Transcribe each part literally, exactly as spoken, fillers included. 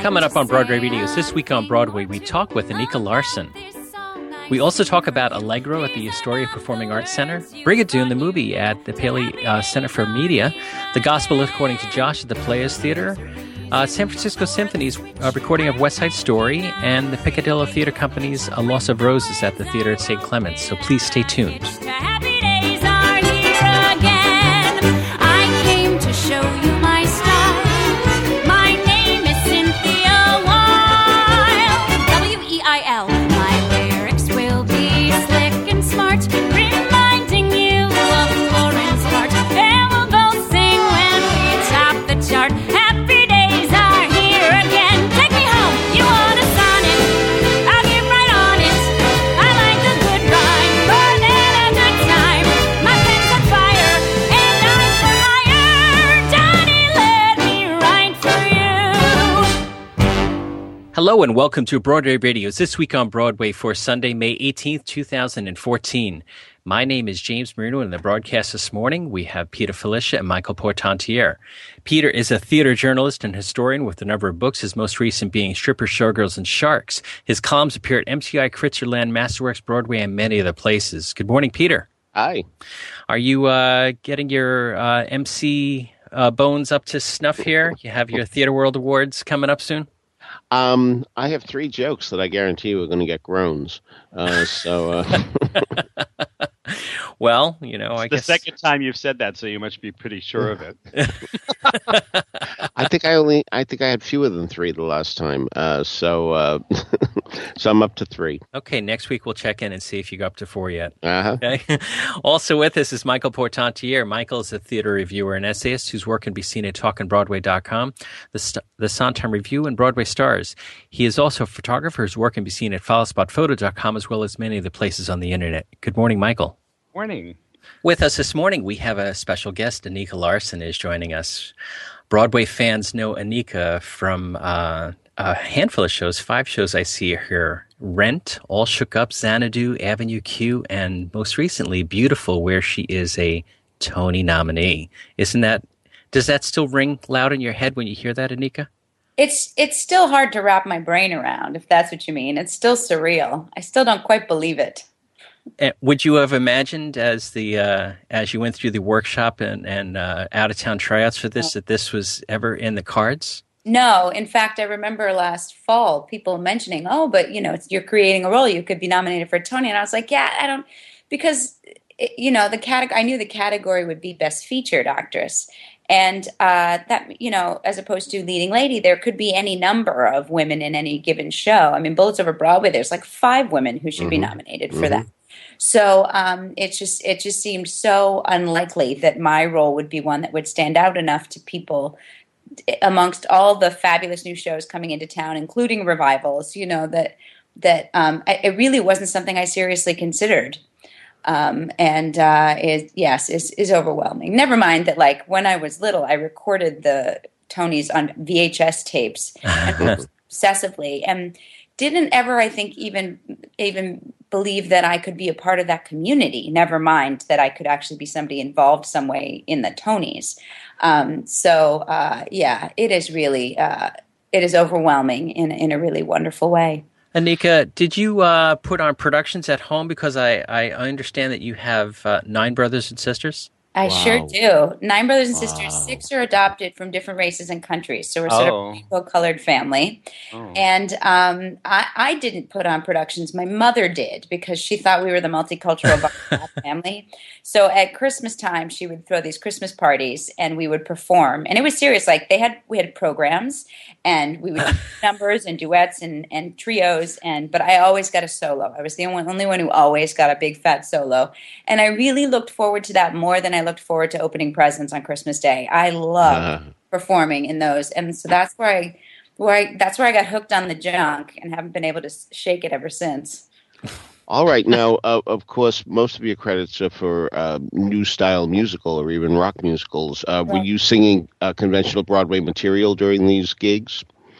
Coming up on Broadway Videos this week on Broadway, we talk with Anika Larson. We also talk about Allegro at the Astoria Performing Arts Center, Brigadoon, the movie at the Paley uh, Center for Media, The Gospel According to Josh at the Players Theater, uh, San Francisco Symphony's uh, recording of West Side Story, and the Picadillo Theater Company's A Loss of Roses at the Theater at Saint Clements. So please stay tuned. Happy days are here again. I came to show you my style. My name is Cynthia Weil. W E I L. My lyrics will be slick and smart, reminding you of Florence Bart. And we'll both sing when we top the chart. Happy days are here again. Take me home. You want a sonnet? I'll get right on it. I like the good rhyme more than a good time. My pen's on fire and I'm for hire. Johnny, let me write for you. Hello and welcome to Broadway Radios this week on Broadway for Sunday, May eighteenth, two thousand fourteen. My name is James Marino, and in the broadcast this morning, we have Peter Felicia and Michael Portantiere. Peter is a theater journalist and historian with a number of books, his most recent being Strippers, Showgirls, and Sharks. His columns appear at M T I, Kritzerland, Masterworks, Broadway, and many other places. Good morning, Peter. Hi. Are you uh, getting your uh, M C uh, bones up to snuff here? You have your Theater World Awards coming up soon? Um, I have three jokes that I guarantee you are going to get groans. Uh, so, uh... well, you know, I it's the guess the second time you've said that, so you must be pretty sure of it. I think I only, I think I had fewer than three the last time. Uh, so, uh, so I'm up to three. Okay, next week we'll check in and see if you got up to four yet. Uh-huh. Okay. Also with us is Michael Portantiere. Michael is a theater reviewer and essayist whose work can be seen at talkin broadway dot com, the, St- the Sondheim Review, and Broadway Stars. He is also a photographer whose work can be seen at follow spot photo dot com as well as many of the places on the internet. Good morning, Michael. Morning. With us this morning, we have a special guest. Anika Larson is joining us. Broadway fans know Anika from uh, a handful of shows, five shows I see here. Rent, All Shook Up, Xanadu, Avenue Q, and most recently, Beautiful, where she is a Tony nominee. Isn't that, does that still ring loud in your head when you hear that, Anika? It's it's still hard to wrap my brain around, if that's what you mean. It's still surreal. I still don't quite believe it. Uh, would you have imagined, as the uh, as you went through the workshop and and uh, out of town tryouts for this, that this was ever in the cards? No, in fact, I remember last fall people mentioning, "Oh, but you know, it's, you're creating a role. You could be nominated for a Tony." And I was like, "Yeah, I don't," because it, you know the category. I knew the category would be Best Featured Actress. And uh, that, you know, as opposed to leading lady, there could be any number of women in any given show. I mean, Bullets Over Broadway, there's like five women who should mm-hmm. be nominated for mm-hmm. that. So um, it just it just seemed so unlikely that my role would be one that would stand out enough to people amongst all the fabulous new shows coming into town, including revivals. You know that that um, it really wasn't something I seriously considered. Um, and, uh, it, yes, is, is overwhelming. Never mind that, like, when I was little, I recorded the Tonys on V H S tapes and obsessively and didn't ever, I think, even, even believe that I could be a part of that community. Never mind that I could actually be somebody involved some way in the Tonys. Um, so, uh, yeah, it is really, uh, it is overwhelming in, in a really wonderful way. Anika, did you uh, put on productions at home? Because I, I understand that you have uh, nine brothers and sisters. I wow. sure do. Nine brothers and sisters. Wow. Six are adopted from different races and countries. So we're sort Oh. of a rainbow-colored family. Oh. And um, I, I didn't put on productions. My mother did because she thought we were the multicultural family. So at Christmas time, she would throw these Christmas parties and we would perform. And it was serious. Like they had, we had programs and we would do numbers and duets and, and trios. And but I always got a solo. I was the only, only one who always got a big fat solo. And I really looked forward to that more than I looked forward to opening presents on Christmas Day. I loved uh. performing in those, and so that's where I, where I, that's where I got hooked on the junk, and haven't been able to shake it ever since. All right, now, uh, of course, most of your credits are for uh, new style musical or even rock musicals. Uh, were you singing uh, conventional Broadway material during these gigs?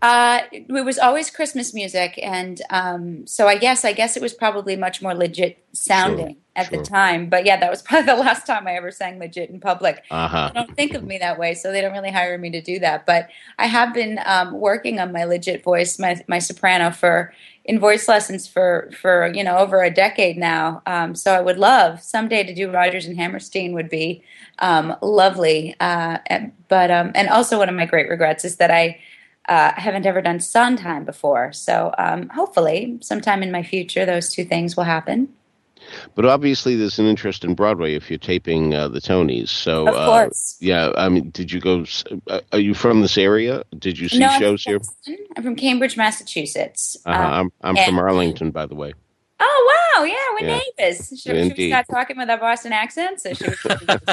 Uh, it was always Christmas music, and um, so I guess I guess it was probably much more legit sounding Sure, at sure. the time. But yeah, that was probably the last time I ever sang legit in public. Uh-huh. They don't think of me that way, so they don't really hire me to do that. But I have been um, working on my legit voice, my my soprano, for in voice lessons for for you know over a decade now. Um, so I would love someday to do Rodgers and Hammerstein would be um, lovely. Uh, and- but um, and also one of my great regrets is that I. Uh, I haven't ever done Sondheim before, so um, hopefully sometime in my future those two things will happen. But obviously, there's an interest in Broadway if you're taping uh, the Tonys. So, Of uh, course. yeah. I mean, did you go? s- Uh, are you from this area? Did you see No, I'm shows from here? Boston. I'm from Cambridge, Massachusetts. Uh-huh. Um, I'm I'm and- from Arlington, by the way. Oh wow, yeah, we're Yeah. neighbors. Should, should we Indeed. start talking with our Boston accents, or should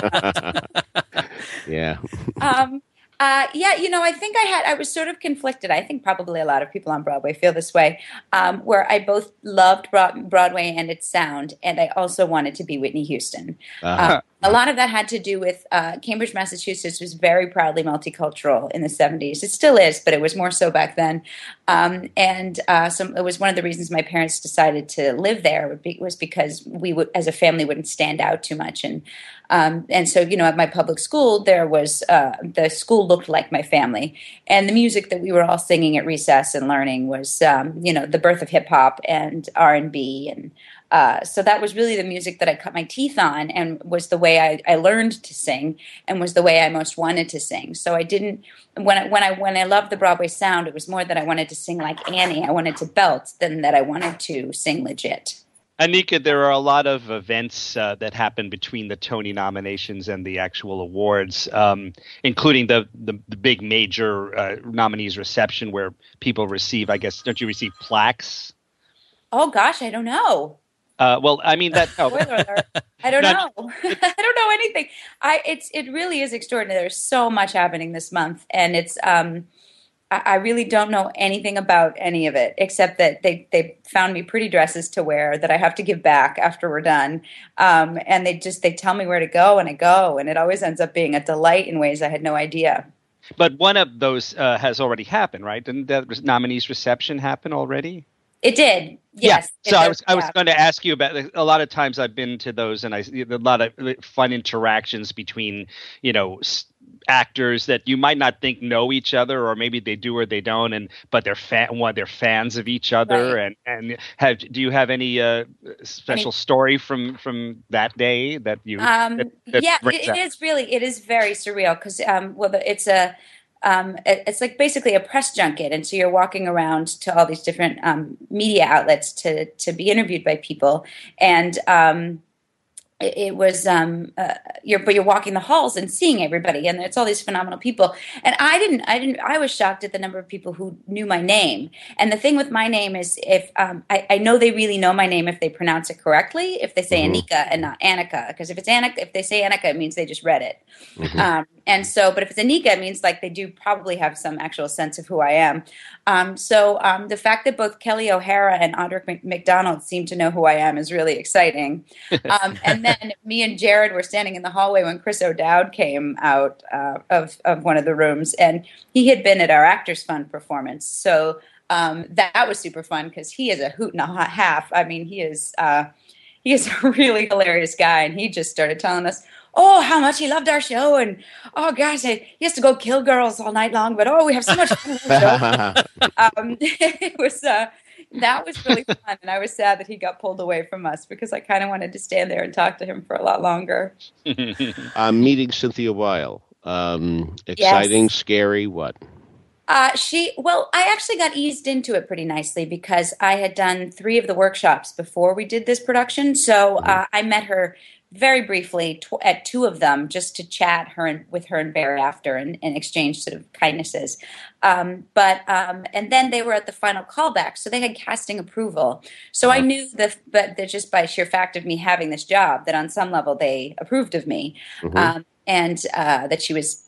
we? Yeah. um, uh, yeah, you know, I think I had, I was sort of conflicted. I think probably a lot of people on Broadway feel this way, um, where I both loved Broad- Broadway and its sound, and I also wanted to be Whitney Houston. Uh-huh. Uh, a lot of that had to do with uh, Cambridge, Massachusetts was very proudly multicultural in the seventies. It still is, but it was more so back then. Um, and uh, some, it was one of the reasons my parents decided to live there would be, was because we would, as a family, wouldn't stand out too much. And um, and so, you know, at my public school, there was uh, the school looked like my family, and the music that we were all singing at recess and learning was, um, you know, the birth of hip hop and R and B and. Uh, so that was really the music that I cut my teeth on, and was the way I, I learned to sing, and was the way I most wanted to sing. So I didn't when I, when I when I loved the Broadway sound, it was more that I wanted to sing like Annie, I wanted to belt, than that I wanted to sing legit. Anika, there are a lot of events uh, that happen between the Tony nominations and the actual awards, um, including the, the, the big major uh, nominees reception where people receive, I guess, don't you receive plaques? Oh gosh, I don't know. Uh, well, I mean that. Oh. Spoiler alert. I don't No, know. I don't know anything. I it's it really is extraordinary. There's so much happening this month, and it's um, I, I really don't know anything about any of it except that they they found me pretty dresses to wear that I have to give back after we're done. Um, and they just they tell me where to go, and I go, and it always ends up being a delight in ways I had no idea. But one of those uh, has already happened, right? Didn't that nominees reception happen already? It did. Yes. Yeah. So It I did, was I was yeah. going to ask you about a lot of times I've been to those and I see a lot of fun interactions between, you know, s- actors that you might not think know each other, or maybe they do or they don't, and but they're fan one they're fans of each other. Right. and and have do you have any uh, special Any- story from from that day that you Um, that, that yeah, brings it, up? it is really, it is very surreal because, um, well, the- it's a, um, it- it's like basically a press junket, and so you're walking around to all these different um, media outlets to to be interviewed by people, and um, it, it was um, uh, you're but you're walking the halls and seeing everybody, and it's all these phenomenal people. And I didn't, I didn't, I was shocked at the number of people who knew my name. And the thing with my name is, if um, I, I know they really know my name if they pronounce it correctly, if they say Mhm. Anika and not Annika, because if it's Annika, if they say Annika, it means they just read it. Mhm. Um, and so, but if it's Anika, it means like they do probably have some actual sense of who I am. Um, so um, the fact that both Kelly O'Hara and Audric Mc- McDonald seem to know who I am is really exciting. Um, and then me and Jared were standing in the hallway when Chris O'Dowd came out uh, of, of one of the rooms, and he had been at our Actors Fund performance. So um, that was super fun because he is a hoot and a ha- half. I mean, he is uh, he is a really hilarious guy, and he just started telling us, oh, how much he loved our show, and oh gosh, I, he has to go kill girls all night long, but oh, we have so much fun with the show. um, it was uh, that was really fun, and I was sad that he got pulled away from us because I kind of wanted to stand there and talk to him for a lot longer. I'm meeting Cynthia Weil. Um, exciting, scary, what? Uh, she, well, I actually got eased into it pretty nicely because I had done three of the workshops before we did this production. So uh, I met her very briefly tw- at two of them just to chat her and, with her and Barry after and, and exchange sort of kindnesses. Um, but um, and then they were at the final callback, so they had casting approval. So I knew that, but that just by sheer fact of me having this job, that on some level they approved of me. Mhm. Um, and uh, that she was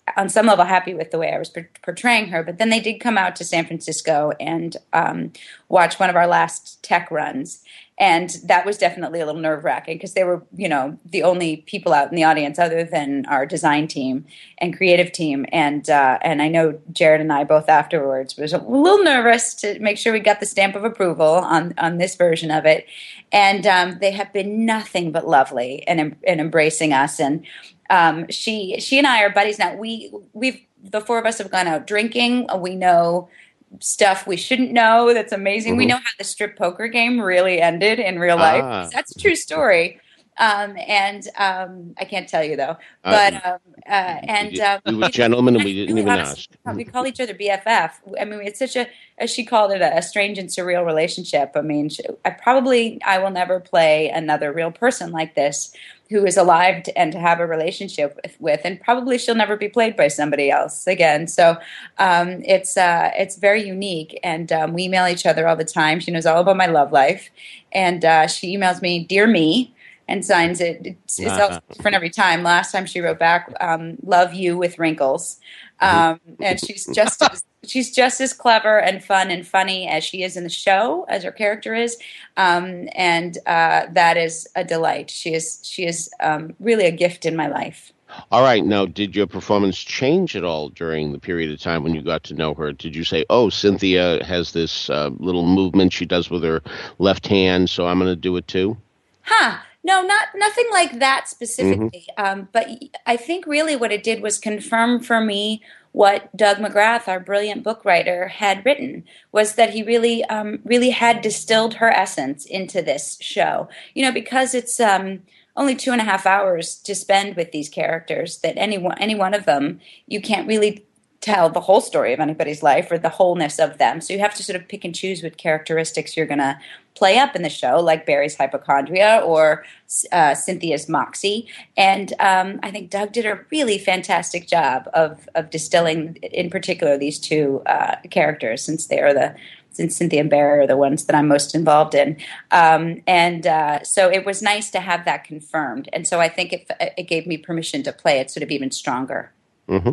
on some level happy with the way I was per- portraying her. But then they did come out to San Francisco and um, watch one of our last tech runs. And that was definitely a little nerve-wracking because they were, you know, the only people out in the audience other than our design team and creative team. And uh, and I know Jared and I both afterwards was a little nervous to make sure we got the stamp of approval on, on this version of it. And um, they have been nothing but lovely and, and embracing us. And um, she she and I are buddies now. We we've the four of us have gone out drinking. We know stuff we shouldn't know. That's amazing. Mm-hmm. We know how the strip poker game really ended in real life. Ah. That's a true story. Um, and um, I can't tell you though. But um, uh, and um, we were gentlemen, and we didn't even ask. We call each other B F F. I mean, it's such a, as she called it, a, a strange and surreal relationship. I mean, she, I probably I will never play another real person like this who is alive to, and to have a relationship with, with, and probably she'll never be played by somebody else again. So um, it's uh, it's very unique, and um, we email each other all the time. She knows all about my love life, and uh, she emails me, "Dear Me," and signs it. It's, it's uh-huh. different every time. Last time she wrote back, um, "Love you with wrinkles," um, and she's just as, she's just as clever and fun and funny as she is in the show, as her character is, um, and uh, that is a delight. She is she is um, really a gift in my life. All right. Now, did your performance change at all during the period of time when you got to know her? Did you say, "Oh, Cynthia has this uh, little movement she does with her left hand, so I'm going to do it too"? Huh. No, not nothing like that specifically. Mm-hmm. Um, but I think really what it did was confirm for me what Doug McGrath, our brilliant book writer, had written, was that he really, um, really had distilled her essence into this show. You know, because it's um, only two and a half hours to spend with these characters, that any one, any one of them, you can't really tell the whole story of anybody's life or the wholeness of them. So you have to sort of pick and choose what characteristics you're going to play up in the show, like Barry's hypochondria or uh, Cynthia's moxie. And um, I think Doug did a really fantastic job of of distilling, in particular, these two uh, characters, since they are the since Cynthia and Barry are the ones that I'm most involved in. Um, and uh, so it was nice to have that confirmed. And so I think it, it gave me permission to play it sort of even stronger. Mm-hmm.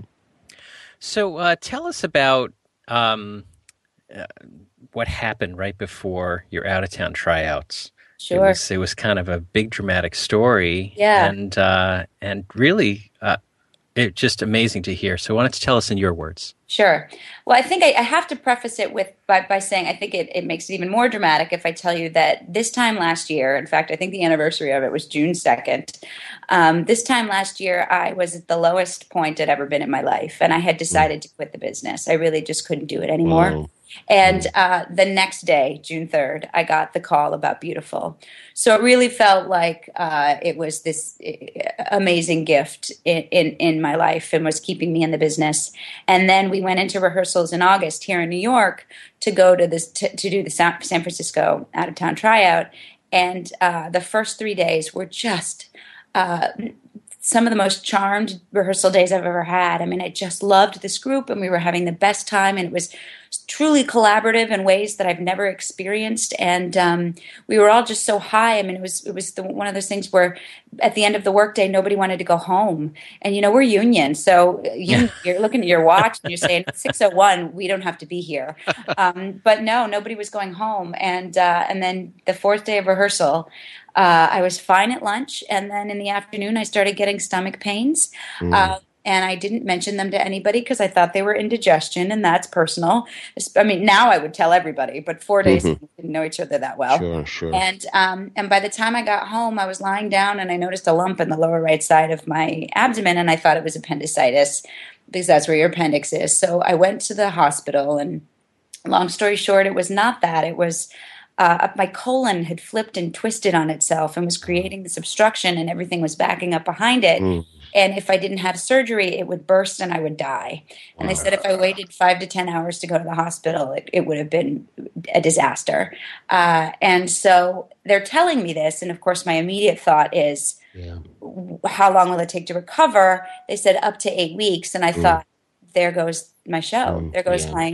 So uh, tell us about um, uh, what happened right before your out-of-town tryouts. Sure. It was, it was kind of a big dramatic story. Yeah. And, uh, and really uh, it just amazing to hear. So why don't you tell us in your words? Sure. Well, I think I, I have to preface it with by, by saying I think it, it makes it even more dramatic if I tell you that this time last year, in fact, I think the anniversary of it was June second. Um, this time last year, I was at the lowest point I'd ever been in my life, and I had decided to quit the business. I really just couldn't do it anymore. Wow. And uh, the next day, June third, I got the call about Beautiful. So it really felt like uh, it was this amazing gift in, in, in my life and was keeping me in the business. And then we went into rehearsals in August here in New York to go to this to, to do the San Francisco out-of-town tryout. And uh, the first three days were just uh, some of the most charmed rehearsal days I've ever had. I mean, I just loved this group, and we were having the best time, and it was truly collaborative in ways that I've never experienced. And um, we were all just so high. I mean, it was it was the, one of those things where at the end of the workday, nobody wanted to go home. And, you know, we're union. So you, you're looking at your watch and you're saying, six oh one, we don't have to be here. Um, but no, nobody was going home. And, uh, and then the fourth day of rehearsal, uh, I was fine at lunch. And then in the afternoon, I started getting stomach pains. Mm. Uh, And I didn't mention them to anybody because I thought they were indigestion, and that's personal. I mean, now I would tell everybody, but four days mm-hmm. we didn't know each other that well. Sure, sure. And um, and by the time I got home, I was lying down, and I noticed a lump in the lower right side of my abdomen, and I thought it was appendicitis because that's where your appendix is. So I went to the hospital, and long story short, it was not that. It was uh, my colon had flipped and twisted on itself and was creating this obstruction, and everything was backing up behind it. Mm. And if I didn't have surgery, it would burst and I would die. And they said if I waited five to ten hours to go to the hospital, it, it would have been a disaster. Uh, and so they're telling me this. And, of course, my immediate thought is, yeah. how long will it take to recover? They said up to eight weeks. And I mm. thought, there goes my show. Mm, there goes yeah. my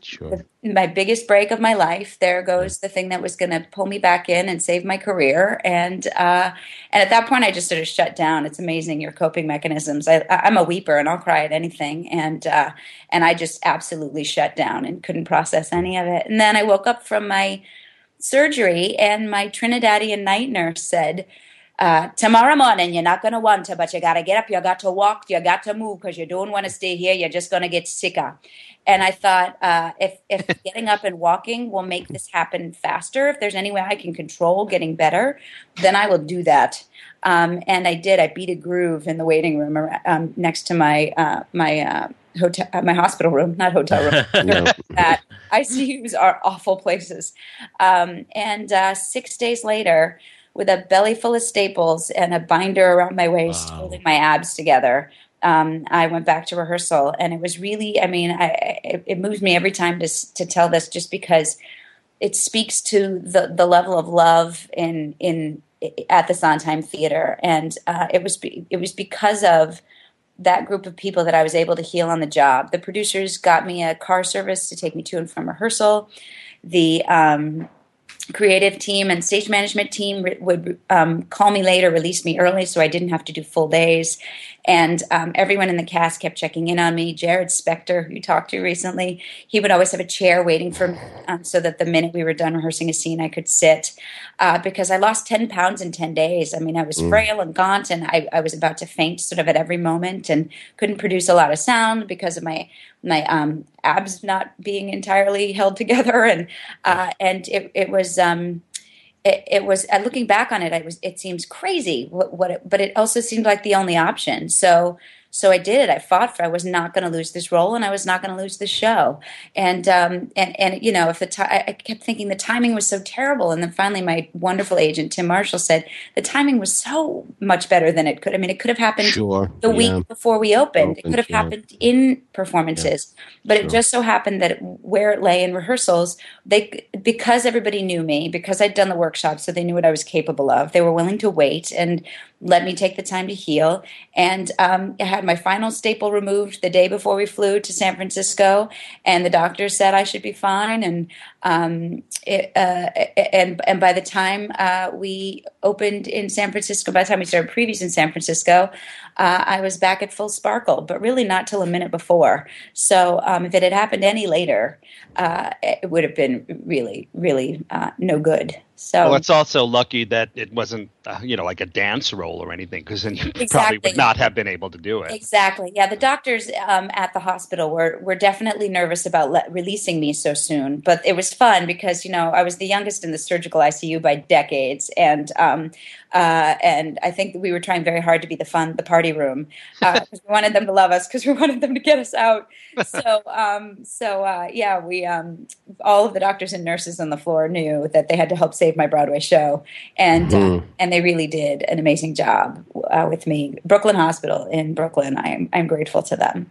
Sure. the, my biggest break of my life. There goes the thing that was going to pull me back in and save my career. And uh, and at that point, I just sort of shut down. It's amazing your coping mechanisms. I, I'm a weeper, and I'll cry at anything. And uh, and I just absolutely shut down and couldn't process any of it. And then I woke up from my surgery, and my Trinidadian night nurse said, Uh, tomorrow morning, you're not going to want to, but you got to get up, you got to walk, you got to move because you don't want to stay here. You're just going to get sicker. And I thought, uh, if, if getting up and walking will make this happen faster, if there's any way I can control getting better, then I will do that. Um, and I did. I beat a groove in the waiting room um, next to my uh, my uh, hotel, uh, my hospital room, not hotel room. No. That I C Us are awful places. Um, and uh, six days later, with a belly full of staples and a binder around my waist, Wow. holding my abs together, um, I went back to rehearsal. And it was really, I mean, I, it, it moves me every time to to tell this, just because it speaks to the, the level of love in in at the Sondheim Theater. And uh, it was be, it was because of that group of people that I was able to heal on the job. The producers got me a car service to take me to and from rehearsal. The um, creative team and stage management team re- would um, call me later, release me early, so I didn't have to do full days. And um, everyone in the cast kept checking in on me. Jared Spector, who you talked to recently, he would always have a chair waiting for me um, so that the minute we were done rehearsing a scene, I could sit. Uh, because I lost ten pounds in ten days. I mean, I was Mm. frail and gaunt, and I, I was about to faint sort of at every moment, and couldn't produce a lot of sound because of my my um, abs not being entirely held together. And uh, and it, it was... Um, It, it was uh, looking back on it. I was. It seems crazy, what, what it, but it also seemed like the only option. So, so I did it. I fought for. I was not going to lose this role, and I was not going to lose this show. And um, and and you know, if the ti- I kept thinking the timing was so terrible, and then finally, my wonderful agent Tim Marshall said the timing was so much better than it could. I mean, it could have happened Sure. the Yeah. week before we opened. It Opened, could have yeah. happened in performances, but Sure. it just so happened that it, where it lay in rehearsals, they because everybody knew me, because I'd done the workshop, so they knew what I was capable of. They were willing to wait and let me take the time to heal. And um, I had my final staple removed the day before we flew to San Francisco, and the doctor said I should be fine. And um, it, uh, and and by the time uh, we opened in San Francisco, by the time we started previews in San Francisco, uh, I was back at full sparkle, but really not till a minute before. So um, if it had happened any later, uh, it would have been really, really uh, no good. So Well, it's also lucky that it wasn't, uh, you know, like a dance role or anything, because then you probably Exactly. would not have been able to do it. Exactly. Yeah, the doctors um, at the hospital were were definitely nervous about le- releasing me so soon, but it was fun because you know I was the youngest in the surgical I C U by decades, and um, uh, and I think that we were trying very hard to be the fun, the party room, because we wanted them to love us, because we wanted them to get us out. So um, so uh, yeah, we um, all of the doctors and nurses on the floor knew that they had to help save my Broadway show, and Mhm. uh, and they really did an amazing job uh, with me. Brooklyn Hospital in Brooklyn, I'm I'm grateful to them.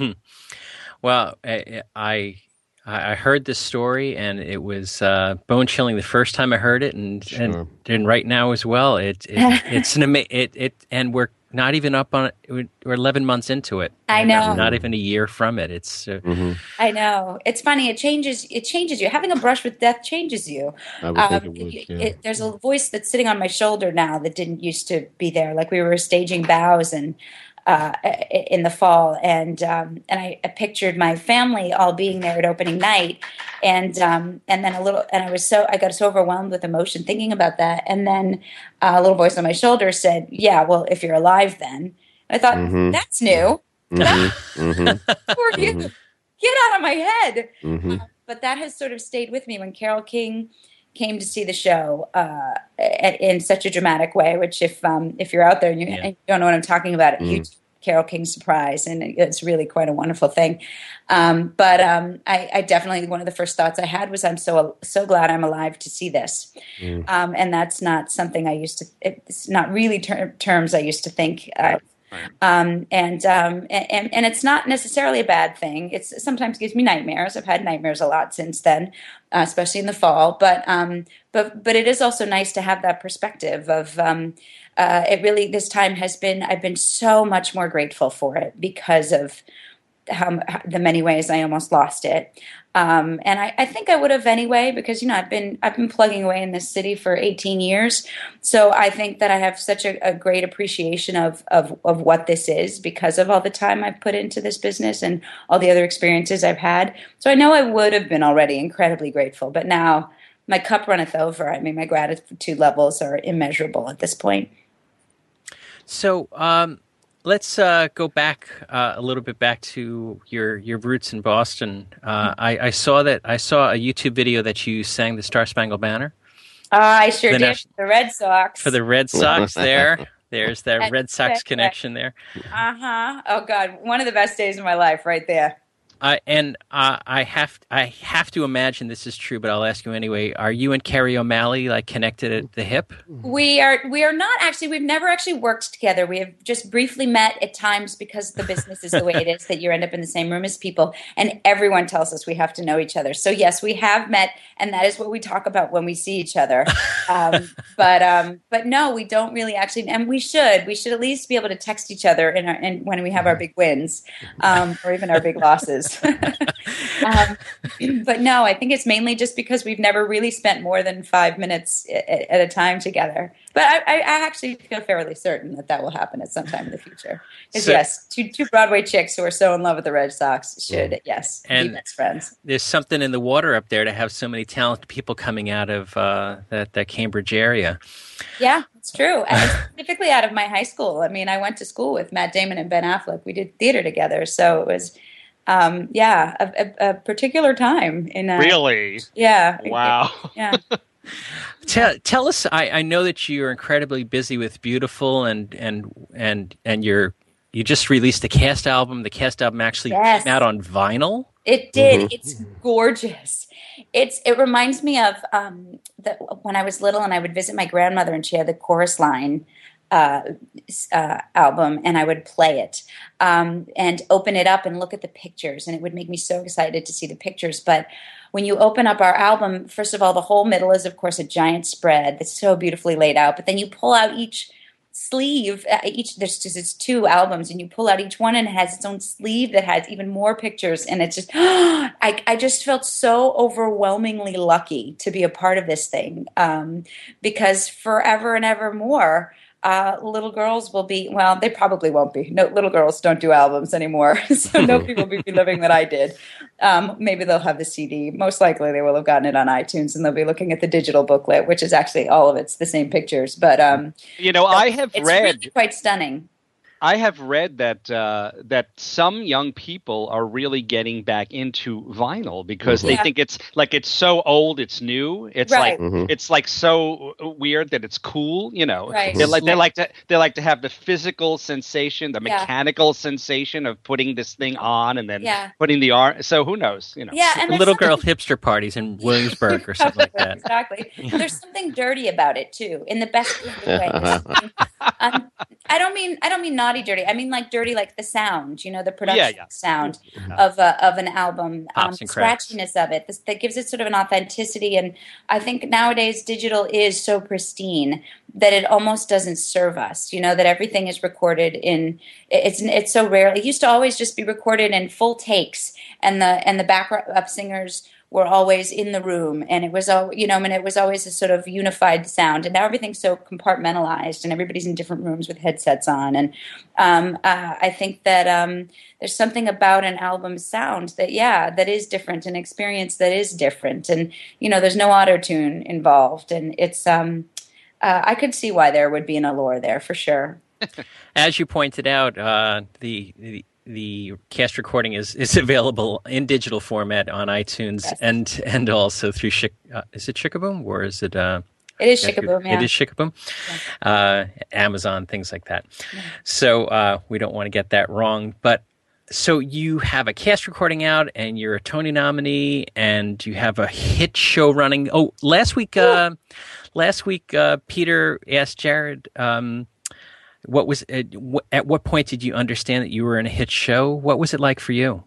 Well, I, I I heard this story, and it was uh, bone chilling the first time I heard it, and Sure. and, and right now as well. It, it it's an ama- it it and we're not even up on it. We're eleven months into it. I And know. Not even a year from it. It's uh, Mhm. I know, it's funny. It changes. It changes you. Having a brush with death changes you. I would think it would. it- Yeah. it- there's a voice that's sitting on my shoulder now that didn't used to be there. Like we were staging Bows and uh, in the fall, and um, and I, I pictured my family all being there at opening night, and um, and then a little, and I was so I got so overwhelmed with emotion thinking about that, and then uh, a little voice on my shoulder said, "Yeah, well, if you're alive, then." I thought Mhm. that's new. Mhm. Mhm. Who are you? Mhm. Get out of my head. Mhm. But that has sort of stayed with me when Carole King came to see the show uh, in such a dramatic way. Which, if um, if you're out there and you, Yeah. and you don't know what I'm talking about, Mm. you Carole King's Surprise, and it's really quite a wonderful thing. Um, but um, I, I definitely one of the first thoughts I had was I'm so so glad I'm alive to see this, Mm. um, and that's not something I used to. It's not really ter- terms I used to think. Uh, Um, and, um, and and it's not necessarily a bad thing. It's sometimes gives me nightmares. I've had nightmares a lot since then, uh, especially in the fall. But um, but but it is also nice to have that perspective of um, uh, it. Really, this time has been. I've been so much more grateful for it because of how, the many ways I almost lost it. Um, and I, I think I would have anyway, because, you know, I've been I've been plugging away in this city for eighteen years. So I think that I have such a, a great appreciation of, of, of what this is because of all the time I've put into this business and all the other experiences I've had. So I know I would have been already incredibly grateful. But now my cup runneth over. I mean, my gratitude levels are immeasurable at this point. So um, let's uh, go back uh, a little bit back to your, your roots in Boston. Uh, I, I saw that I saw a YouTube video that you sang the Star Spangled Banner. Uh, I sure The did. nation- The Red Sox. For the Red Sox there. There's that That's Red Sox right. connection there. Uh-huh. Oh, God. One of the best days of my life right there. Uh, and uh, I have I have to imagine this is true, but I'll ask you anyway. Are you and Kerry O'Malley like connected at the hip? We are we are not actually. We've never actually worked together. We have just briefly met at times because the business is the way it is that you end up in the same room as people, and everyone tells us we have to know each other. So yes, we have met, and that is what we talk about when we see each other. Um, but um, but no, we don't really actually, and we should. We should at least be able to text each other in our in, when we have our big wins, um, or even our big losses. um, but no, I think it's mainly just because we've never really spent more than five minutes at, at a time together. But I, I I actually feel fairly certain that that will happen at some time in the future. Because So- yes, two two Broadway chicks who are so in love with the Red Sox should yes And- be best friends. There's something in the water up there to have so many talented people coming out of uh, that that Cambridge area. Yeah, it's true. And specifically out of my high school. I mean, I went to school with Matt Damon and Ben Affleck. We did theater together, so it was. Um, yeah, a, a, a particular time in uh, Really? Yeah. Wow. Yeah. Tell, tell us. I, I know that you're incredibly busy with Beautiful, and and and and you're you just released a Cast album. The Cast album actually Yes. came out on vinyl. It did. It's gorgeous. It's. It reminds me of um, that when I was little and I would visit my grandmother and she had the Chorus Line uh, uh, album, and I would play it um, and open it up and look at the pictures, and it would make me so excited to see the pictures. But when you open up our album, first of all, the whole middle is, of course, a giant spread that's so beautifully laid out. But then you pull out each sleeve, uh, each there's just it's two albums, and you pull out each one, and it has its own sleeve that has even more pictures. And it's just, I, I just felt so overwhelmingly lucky to be a part of this thing um, because forever and ever more. Uh, little girls will be, well, they probably won't be. No, little girls don't do albums anymore, so nobody will be living that I did. Um, maybe they'll have the C D. Most likely they will have gotten it on iTunes, and they'll be looking at the digital booklet, which is actually all of it's the same pictures. But um, You know, I have it's read. really quite stunning. I have read that uh, that some young people are really getting back into vinyl because they Yeah. think it's like it's so old, it's new. It's Right. like Mhm. it's like so weird that it's cool. You know, Right. they like they like to they like to have the physical sensation, the Yeah. mechanical sensation of putting this thing on and then Yeah. putting the art. So who knows? You know. Yeah, and there's Little something- girl hipster parties in Williamsburg or something like that. Exactly. There's something dirty about it too, in the best kind of way. There's something- um, I don't mean I don't mean naughty dirty. I mean like dirty, like the sound. You know, the production yeah. sound of a, of an album, um, Pops and cracks. scratchiness of it. This, that gives it sort of an authenticity. And I think nowadays digital is so pristine that it almost doesn't serve us. You know, that everything is recorded in. It's it's so rare. It used to always just be recorded in full takes, and the and the backup singers were always in the room, and it was all you know, I mean, it was always a sort of unified sound. And now everything's so compartmentalized, and everybody's in different rooms with headsets on. And um, uh, I think that um, there's something about an album sound that, yeah, that is different, an experience that is different. And you know, there's no auto tune involved, and it's. Um, uh, I could see why there would be an allure there for sure. As you pointed out, uh, the, the the cast recording is, is available in digital format on iTunes Yes. and and also through Chic, uh, is it Chickaboom or is it uh, It is Chicaboom, yeah. It is Chickaboom, uh, Amazon, things like that. So uh, we don't want to get that wrong. But so you have a cast recording out, and you're a Tony nominee, and you have a hit show running. Oh, last week, uh, last week, uh, Peter asked Jared. Um, What was uh, wh- at what point did you understand that you were in a hit show? What was it like for you?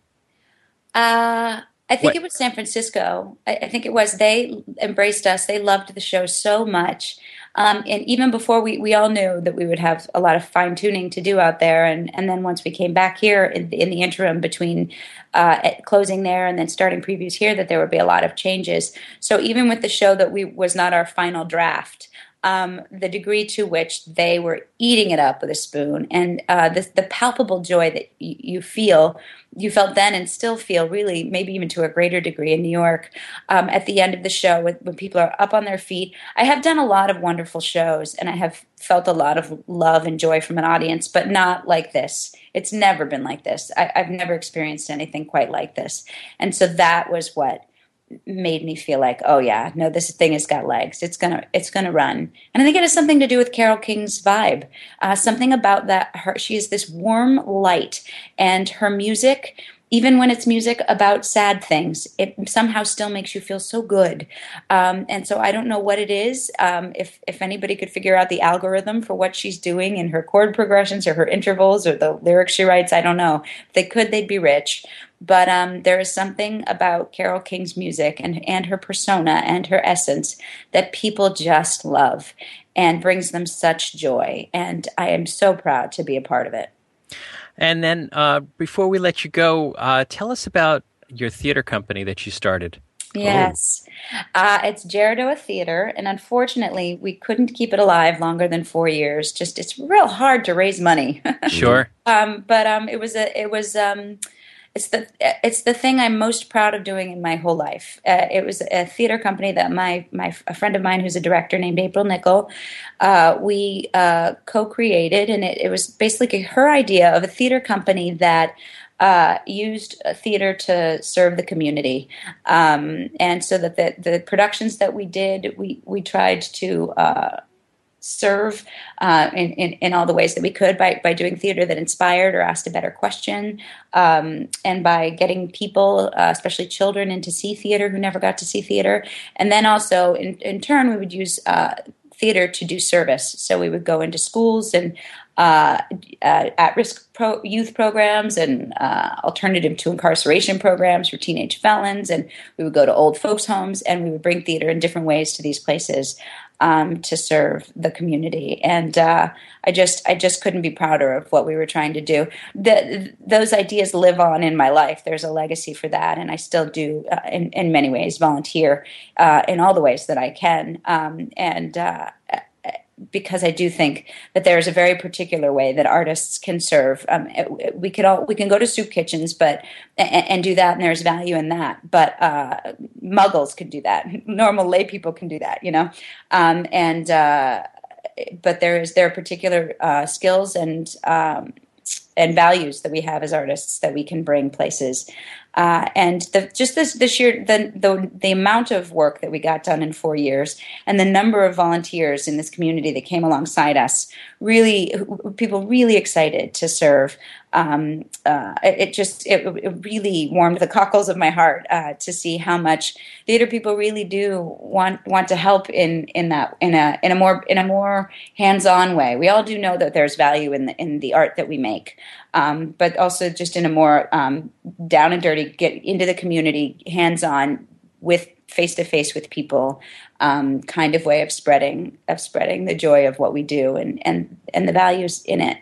Uh, I think What- it was San Francisco. I, I think it was. They embraced us. They loved the show so much. Um, and even before we, we all knew that we would have a lot of fine tuning to do out there. And, and then once we came back here in, in the interim between uh, at closing there and then starting previews here, that there would be a lot of changes. So even with the show that we was not our final draft, Um, the degree to which they were eating it up with a spoon, and uh, the, the palpable joy that y- you feel, you felt then and still feel, really, maybe even to a greater degree in New York, um, at the end of the show when, when people are up on their feet. I have done a lot of wonderful shows, and I have felt a lot of love and joy from an audience, but not like this. It's never been like this. I, I've never experienced anything quite like this. And so that was what made me feel like, oh yeah, no, this thing has got legs. It's gonna, it's gonna run. And I think it has something to do with Carole King's vibe. Uh, something about that. Her, she is this warm light, and her music, even when it's music about sad things, it somehow still makes you feel so good. Um, and so I don't know what it is. Um, if if anybody could figure out the algorithm for what she's doing in her chord progressions or her intervals or the lyrics she writes, I don't know. If they could, they'd be rich. But um, there is something about Carole King's music and, and her persona and her essence that people just love and brings them such joy. And I am so proud to be a part of it. And then uh, before we let you go, uh, tell us about your theater company that you started. Yes. Oh. Uh, it's Gerardoa Theater, and unfortunately, we couldn't keep it alive longer than four years. Just, it's real hard to raise money. Sure. um, but um, it was a, it was, um, it's the, it's the thing I'm most proud of doing in my whole life. Uh, it was a theater company that my, my, a friend of mine who's a director named April Nickel, uh, we uh, co-created, and it, it was basically her idea of a theater company that Uh, used theater to serve the community, um, and so that the, the productions that we did, we we tried to uh, serve uh, in, in in all the ways that we could by by doing theater that inspired or asked a better question, um, and by getting people, uh, especially children, in to see theater who never got to see theater, and then also in in turn we would use uh, theater to do service. So we would go into schools and Uh, uh, at-risk pro- youth programs and uh, alternative to incarceration programs for teenage felons, and we would go to old folks' homes, and we would bring theater in different ways to these places um, to serve the community. And uh, I just, I just couldn't be prouder of what we were trying to do. The, those ideas live on in my life. There's a legacy for that, and I still do, uh, in, in many ways, volunteer uh, in all the ways that I can. Um, and uh, because I do think that there is a very particular way that artists can serve. Um, we could all we can go to soup kitchens, but and, and do that, and there's value in that. But uh, muggles can do that. Normal lay people can do that, you know. Um, and uh, but there is there are particular uh, skills and um, and values that we have as artists that we can bring places. Uh, and the, just this, this year, the, the the amount of work that we got done in four years, and the number of volunteers in this community that came alongside us, really, people really excited to serve. Um, uh, it, it just it, it really warmed the cockles of my heart uh, to see how much theater people really do want want to help in in that in a in a more in a more hands-on way. We all do know that there's value in the in the art that we make. Um, but also just in a more um, down and dirty, get into the community, hands-on, with face-to-face with people, um, kind of way of spreading of spreading the joy of what we do and and, and the values in it.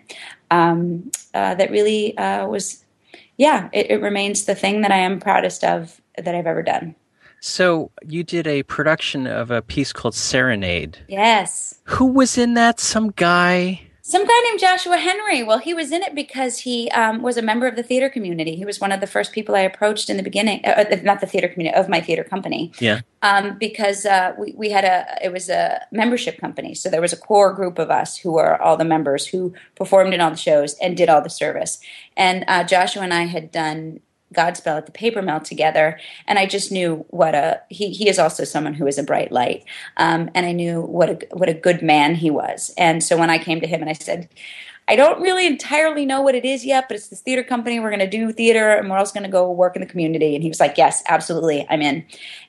Um, uh, that really uh, was, yeah, it, it remains the thing that I am proudest of that I've ever done. So you did a production of a piece called Serenade. Yes. Who was in that? Some guy? Some guy named Joshua Henry. Well, he was in it because he um, was a member of the theater community. He was one of the first people I approached in the beginning, uh, not the theater community, of my theater company. Yeah. Um, because uh, we, we had a, it was a membership company. So there was a core group of us who were all the members who performed in all the shows and did all the service. And uh, Joshua and I had done Godspell at the Paper Mill together, and I just knew what a he. He is also someone who is a bright light, um, and I knew what a what a good man he was. And so when I came to him and I said, I don't really entirely know what it is yet, but it's this theater company. We're going to do theater, and we're also going to go work in the community. And he was like, yes, absolutely, I'm in.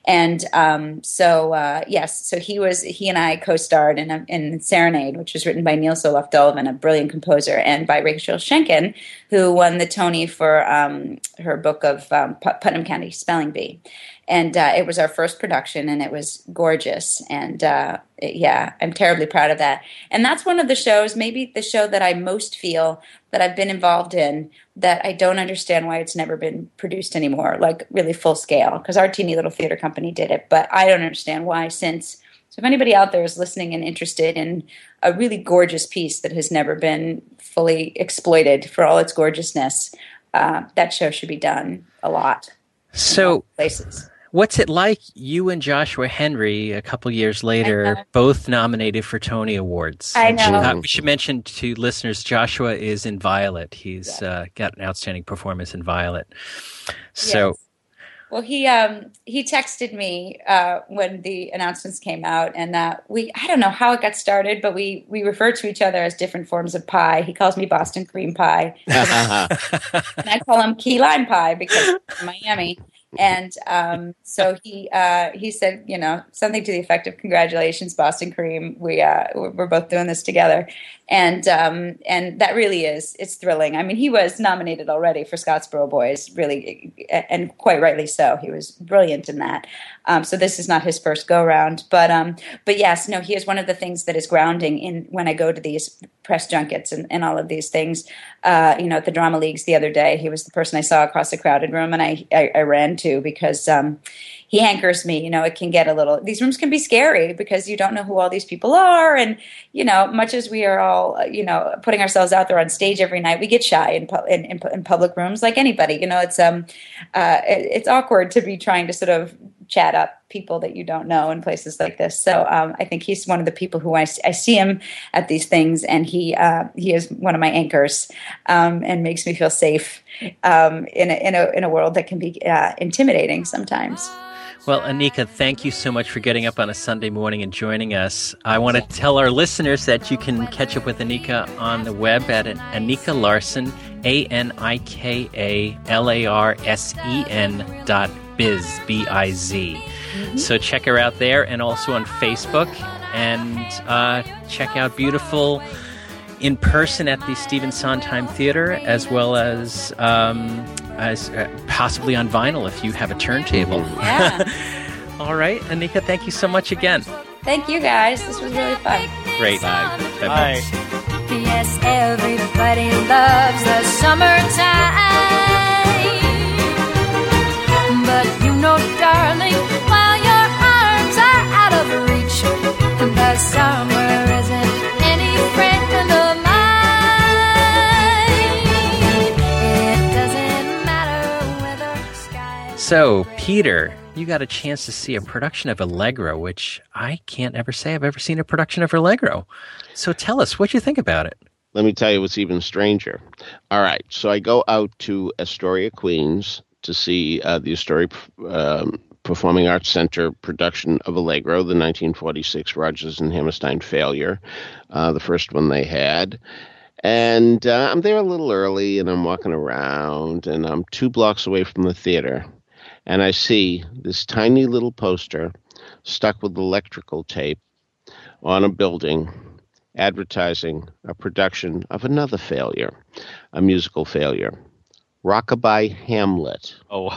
And um, so, uh, yes, so he was he and I co-starred in, a, in Serenade, which was written by Neil Soloff Dulvin, a brilliant composer, and by Rachel Schenken, who won the Tony for um, her book of um, Putnam County Spelling Bee. And uh, it was our first production, and it was gorgeous. And uh, it, yeah, I'm terribly proud of that. And that's one of the shows, maybe the show that I most feel that I've been involved in, that I don't understand why it's never been produced anymore, like really full scale, because our teeny little theater company did it. But I don't understand why since. So if anybody out there is listening and interested in a really gorgeous piece that has never been fully exploited for all its gorgeousness, uh, that show should be done a lot. So places. What's it like, you and Joshua Henry, a couple years later, both nominated for Tony Awards? I know. Uh, we should mention to listeners, Joshua is in Violet. He's yeah. uh, got an outstanding performance in Violet. So, yes. Well, he um, he texted me uh, when the announcements came out, and uh, we I don't know how it got started, but we we refer to each other as different forms of pie. He calls me Boston cream pie, and I call him key lime pie because I'm from Miami. And um, so he uh, he said, you know, something to the effect of "Congratulations, Boston Cream. We uh, we're both doing this together," and um, and that really is it's thrilling. I mean, he was nominated already for Scottsboro Boys, really, and quite rightly so. He was brilliant in that. Um, so this is not his first go round, but um, but yes, no, he is one of the things that is grounding in when I go to these press junkets and, and all of these things. Uh, you know, at the Drama Leagues the other day, he was the person I saw across the crowded room, and I I, I ran to because um, he anchors me. You know, it can get a little. These rooms can be scary because you don't know who all these people are, and you know, much as we are all, you know, putting ourselves out there on stage every night, we get shy in pu- in, in, in public rooms like anybody. You know, it's um, uh, it, it's awkward to be trying to sort of chat up people that you don't know in places like this. So um, I think he's one of the people who I, I see him at these things, and he uh, he is one of my anchors um, and makes me feel safe um, in a, in a in a world that can be uh, intimidating sometimes. Well, Anika, thank you so much for getting up on a Sunday morning and joining us. I want to tell our listeners that you can catch up with Anika on the web at Anika Larson, A N I K A L A R S E N dot biz, B I Z. Mm-hmm. So check her out there, and also on Facebook, and uh, check out Beautiful in person at the Stephen Sondheim Theater, as well as um, as uh, possibly on vinyl if you have a turntable. Yeah. All right, Anika, thank you so much again. Thank you, guys. This was really fun. Great. Bye. Bye. Bye. Yes, everybody loves the summertime. But you know, darling, while your arms are out of reach, the summer isn't any friend of mine. It doesn't matter whether skies. So, Peter, you got a chance to see a production of Allegro, which I can't ever say I've ever seen a production of Allegro. So tell us, what'd you think about it? Let me tell you what's even stranger. All right, so I go out to Astoria, Queens, to see uh, the Astoria um, Performing Arts Center production of Allegro, the nineteen forty-six Rodgers and Hammerstein failure, uh, the first one they had. And uh, I'm there a little early, and I'm walking around, and I'm two blocks away from the theater, and I see this tiny little poster stuck with electrical tape on a building advertising a production of another failure, a musical failure. Rockabye Hamlet. Oh.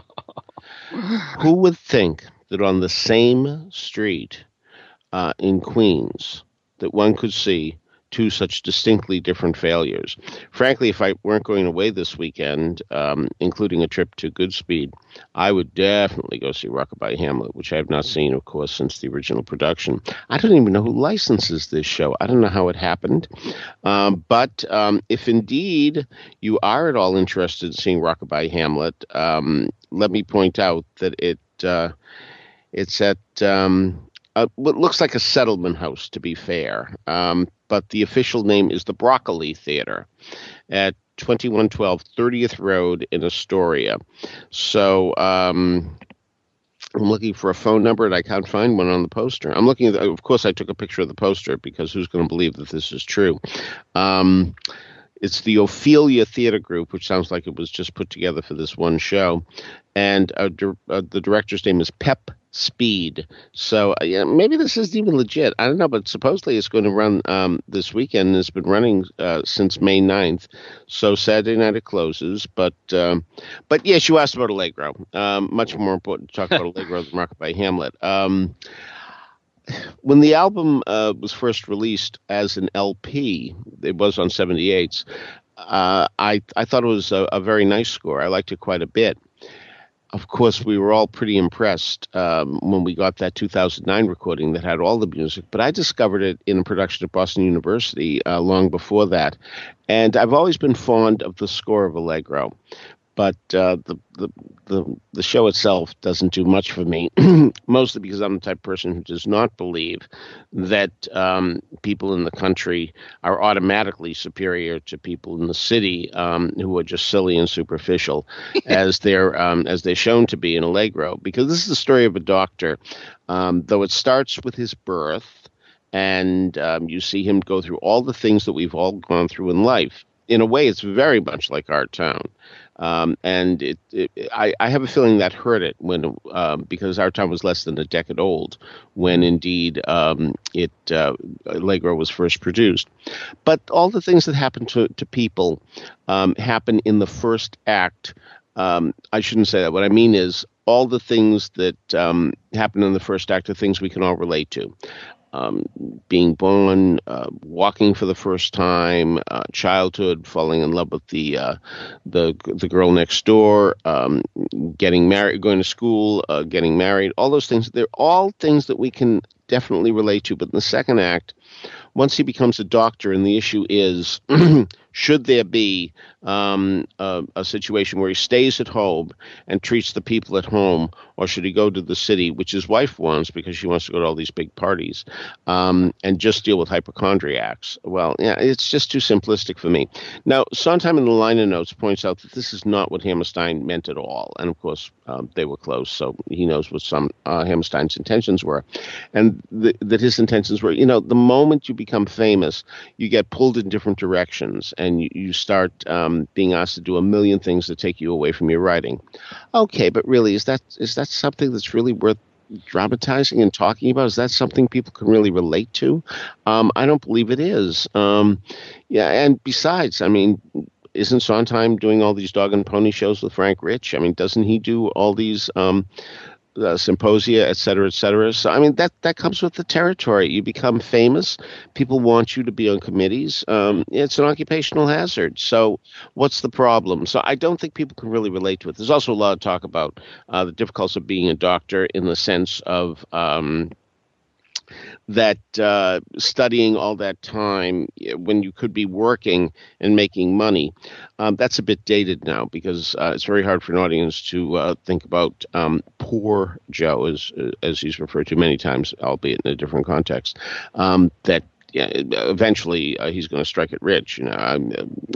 Who would think that on the same street uh, in Queens that one could see two such distinctly different failures? Frankly, if I weren't going away this weekend, um, including a trip to Goodspeed, I would definitely go see Rockabye Hamlet, which I have not seen, of course, since the original production. I don't even know who licenses this show. I don't know how it happened. Um, but um, if indeed you are at all interested in seeing Rockabye Hamlet, um, let me point out that it uh, it's at um, uh, what looks like a settlement house, to be fair. Um, but the official name is the Broccoli Theater at twenty-one twelve thirtieth Road in Astoria. So um, I'm looking for a phone number, and I can't find one on the poster. I'm looking at, the, of course, I took a picture of the poster because who's going to believe that this is true? Um, it's the Ophelia Theater Group, which sounds like it was just put together for this one show. And uh, di- uh, the director's name is Pep speed. So uh, yeah, maybe this isn't even legit. I don't know, but supposedly it's going to run um, this weekend. It's been running uh, since May ninth. So Saturday night it closes. But um, but yes, you asked about Allegro. Um, much more important to talk about Allegro than Rocket by Hamlet. Um, when the album uh, was first released as an L P, it was on seventy-eights. Uh, I I thought it was a, a very nice score. I liked it quite a bit. Of course, we were all pretty impressed um, when we got that two thousand nine recording that had all the music, but I discovered it in a production at Boston University uh, long before that. And I've always been fond of the score of Allegro, but uh, the, the the the show itself doesn't do much for me, mostly because I'm the type of person who does not believe that um, people in the country are automatically superior to people in the city um, who are just silly and superficial, as they're um, as they're shown to be in Allegro. Because this is the story of a doctor, um, though it starts with his birth, and um, you see him go through all the things that we've all gone through in life. In a way, it's very much like Our Town. Um, and it, it, I, I have a feeling that hurt it when, um, because Our Town was less than a decade old when indeed um, it uh, Allegro was first produced. But all the things that happen to, to people um, happen in the first act. Um, I shouldn't say that. What I mean is all the things that um, happen in the first act are things we can all relate to. Um, being born, uh, walking for the first time, uh, childhood, falling in love with the uh, the the girl next door, um, getting married, going to school, uh, getting married, all those things. They're all things that we can definitely relate to. But in the second act, once he becomes a doctor, and the issue is, should there be um, a, a situation where he stays at home and treats the people at home, or should he go to the city, which his wife wants because she wants to go to all these big parties, um, and just deal with hypochondriacs? Well, yeah, it's just too simplistic for me. Now, Sondheim in the liner notes points out that this is not what Hammerstein meant at all. And, of course, um, they were close, so he knows what some uh, Hammerstein's intentions were. And th- that his intentions were, you know, the moment you become famous, you get pulled in different directions, and you, you start um, being asked to do a million things that take you away from your writing. Okay, but really, is that is that something that's really worth dramatizing and talking about? Is that something people can really relate to? Um, I don't believe it is. Um, yeah, and besides, I mean, isn't Sondheim doing all these dog and pony shows with Frank Rich? I mean, doesn't he do all these um, uh, symposia, et cetera, et cetera? So, I mean, that, that comes with the territory. You become famous. People want you to be on committees. Um, it's an occupational hazard. So what's the problem? So I don't think people can really relate to it. There's also a lot of talk about uh, the difficulties of being a doctor in the sense of um, that uh, studying all that time when you could be working and making money, um, that's a bit dated now, because uh, it's very hard for an audience to uh, think about um, poor Joe, as as he's referred to many times, albeit in a different context, um, that yeah, eventually uh, he's going to strike it rich. You know, I'm,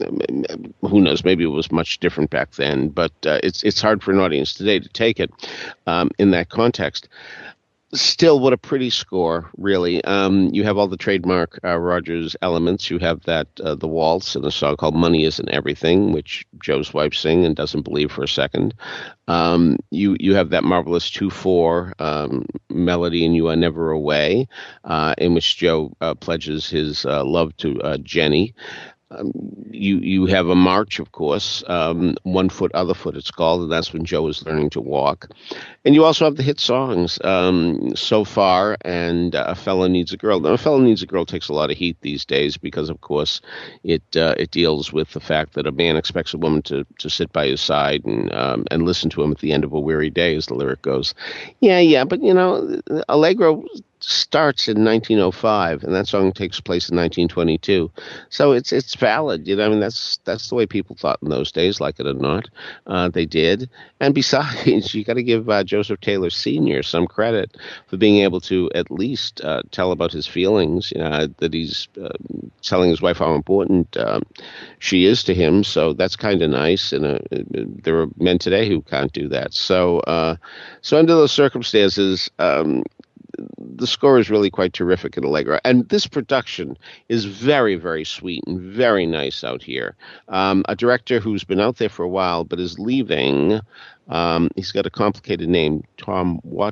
uh, who knows? Maybe it was much different back then, but uh, it's it's hard for an audience today to take it um, in that context. Still, what a pretty score, really. Um, you have all the trademark uh, Rogers elements. You have that uh, the waltz and a song called "Money Isn't Everything," which Joe's wife sings and doesn't believe for a second. Um, you you have that marvelous two four um, melody in "You Are Never Away," uh, in which Joe uh, pledges his uh, love to uh, Jenny. Um, you you have a march, of course, um, One Foot, Other Foot, it's called, and that's when Joe is learning to walk. And you also have the hit songs, um, So Far and uh, A Fella Needs a Girl. Now, A Fella Needs a Girl takes a lot of heat these days because, of course, it uh, it deals with the fact that a man expects a woman to, to sit by his side and um, and listen to him at the end of a weary day, as the lyric goes. Yeah, yeah, but, you know, Allegro starts in nineteen oh five, and that song takes place in nineteen twenty-two. So it's it's valid. You know, I mean, that's that's the way people thought in those days, like it or not. Uh, they did. And besides, you got to give uh, Joseph Taylor Senior some credit for being able to at least uh, tell about his feelings, you know, that he's uh, telling his wife how important um, she is to him. So that's kind of nice. And uh, there are men today who can't do that. So, uh, so under those circumstances, um, the score is really quite terrific in Allegro. And this production is very, very sweet and very nice out here. Um, a director who's been out there for a while but is leaving. Um, he's got a complicated name, Tom Wat.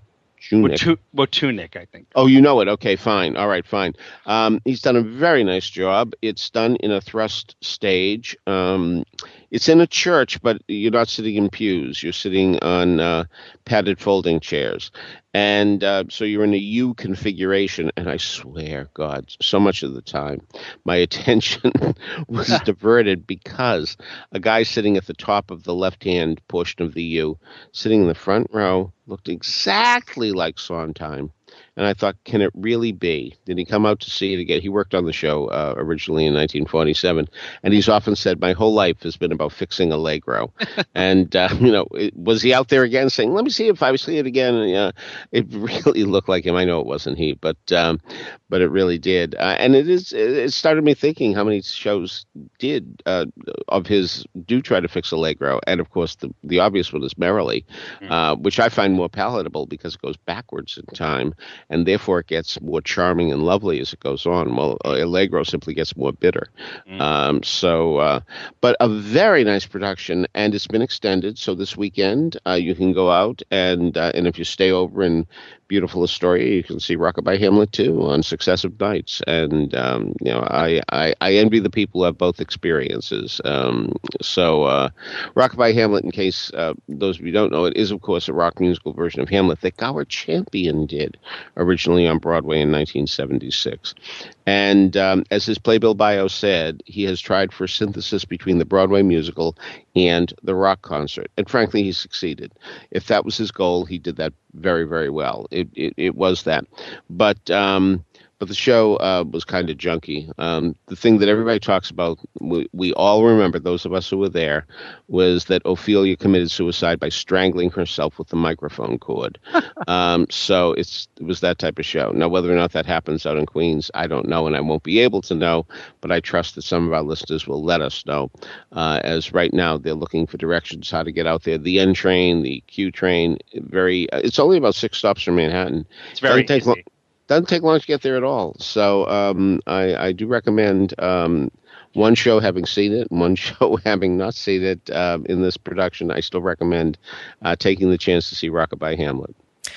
Junick. Wotu- Wotunik, I think. Oh, you know it. Okay, fine. All right, fine. Um, he's done a very nice job. It's done in a thrust stage. Um, it's in a church, but you're not sitting in pews. You're sitting on uh, padded folding chairs. And uh, so you're in a U configuration. And I swear, God, so much of the time, my attention was diverted because a guy sitting at the top of the left-hand portion of the U, sitting in the front row, looked exactly like Sondheim. And I thought, can it really be? Did he come out to see it again? He worked on the show uh, originally in nineteen forty-seven. And he's often said, my whole life has been about fixing Allegro. and, uh, you know, it, was he out there again saying, let me see if I see it again? And, uh, it really looked like him. I know it wasn't he, but um, but it really did. Uh, and it is. It started me thinking how many shows did uh, of his do try to fix Allegro. And, of course, the, the obvious one is Merrily, uh, which I find more palatable because it goes backwards in time. And therefore, it gets more charming and lovely as it goes on. Well, Allegro simply gets more bitter. Mm. Um, so, uh, but a very nice production, and it's been extended. So this weekend, uh, you can go out and uh, and if you stay over in beautiful Astoria, you can see Rockabye Hamlet too on successive nights. And um, you know, I, I I envy the people who have both experiences. Um, so, uh, Rockabye Hamlet, in case uh, those of you who don't know, it is of course a rock musical version of Hamlet that Gower Champion did originally on Broadway in nineteen seventy-six. And um, as his playbill bio said, he has tried for synthesis between the Broadway musical and the rock concert. And frankly, he succeeded. If that was his goal, he did that very, very well. It it, it was that. But um, but the show uh, was kind of junky. Um, the thing that everybody talks about, we, we all remember, those of us who were there, was that Ophelia committed suicide by strangling herself with the microphone cord. um, so it's it was that type of show. Now, whether or not that happens out in Queens, I don't know, and I won't be able to know, but I trust that some of our listeners will let us know, uh, as right now they're looking for directions how to get out there. The N train, the Q train, very. Uh, it's only about six stops from Manhattan. It's very Doesn't take easy. Long, doesn't take long to get there at all. So um, I, I do recommend um, one show having seen it, and one show having not seen it uh, in this production. I still recommend uh, taking the chance to see Rockabye Hamlet.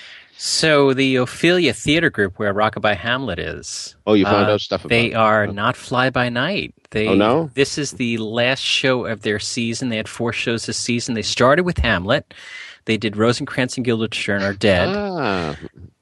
So the Ophelia Theater Group, where Rockabye Hamlet is. Oh, you found uh, out stuff about They it. are not fly by night. They, Oh, no? This is the last show of their season. They had four shows this season. They started with Hamlet. They did Rosencrantz and Guildenstern Are Dead. Ah,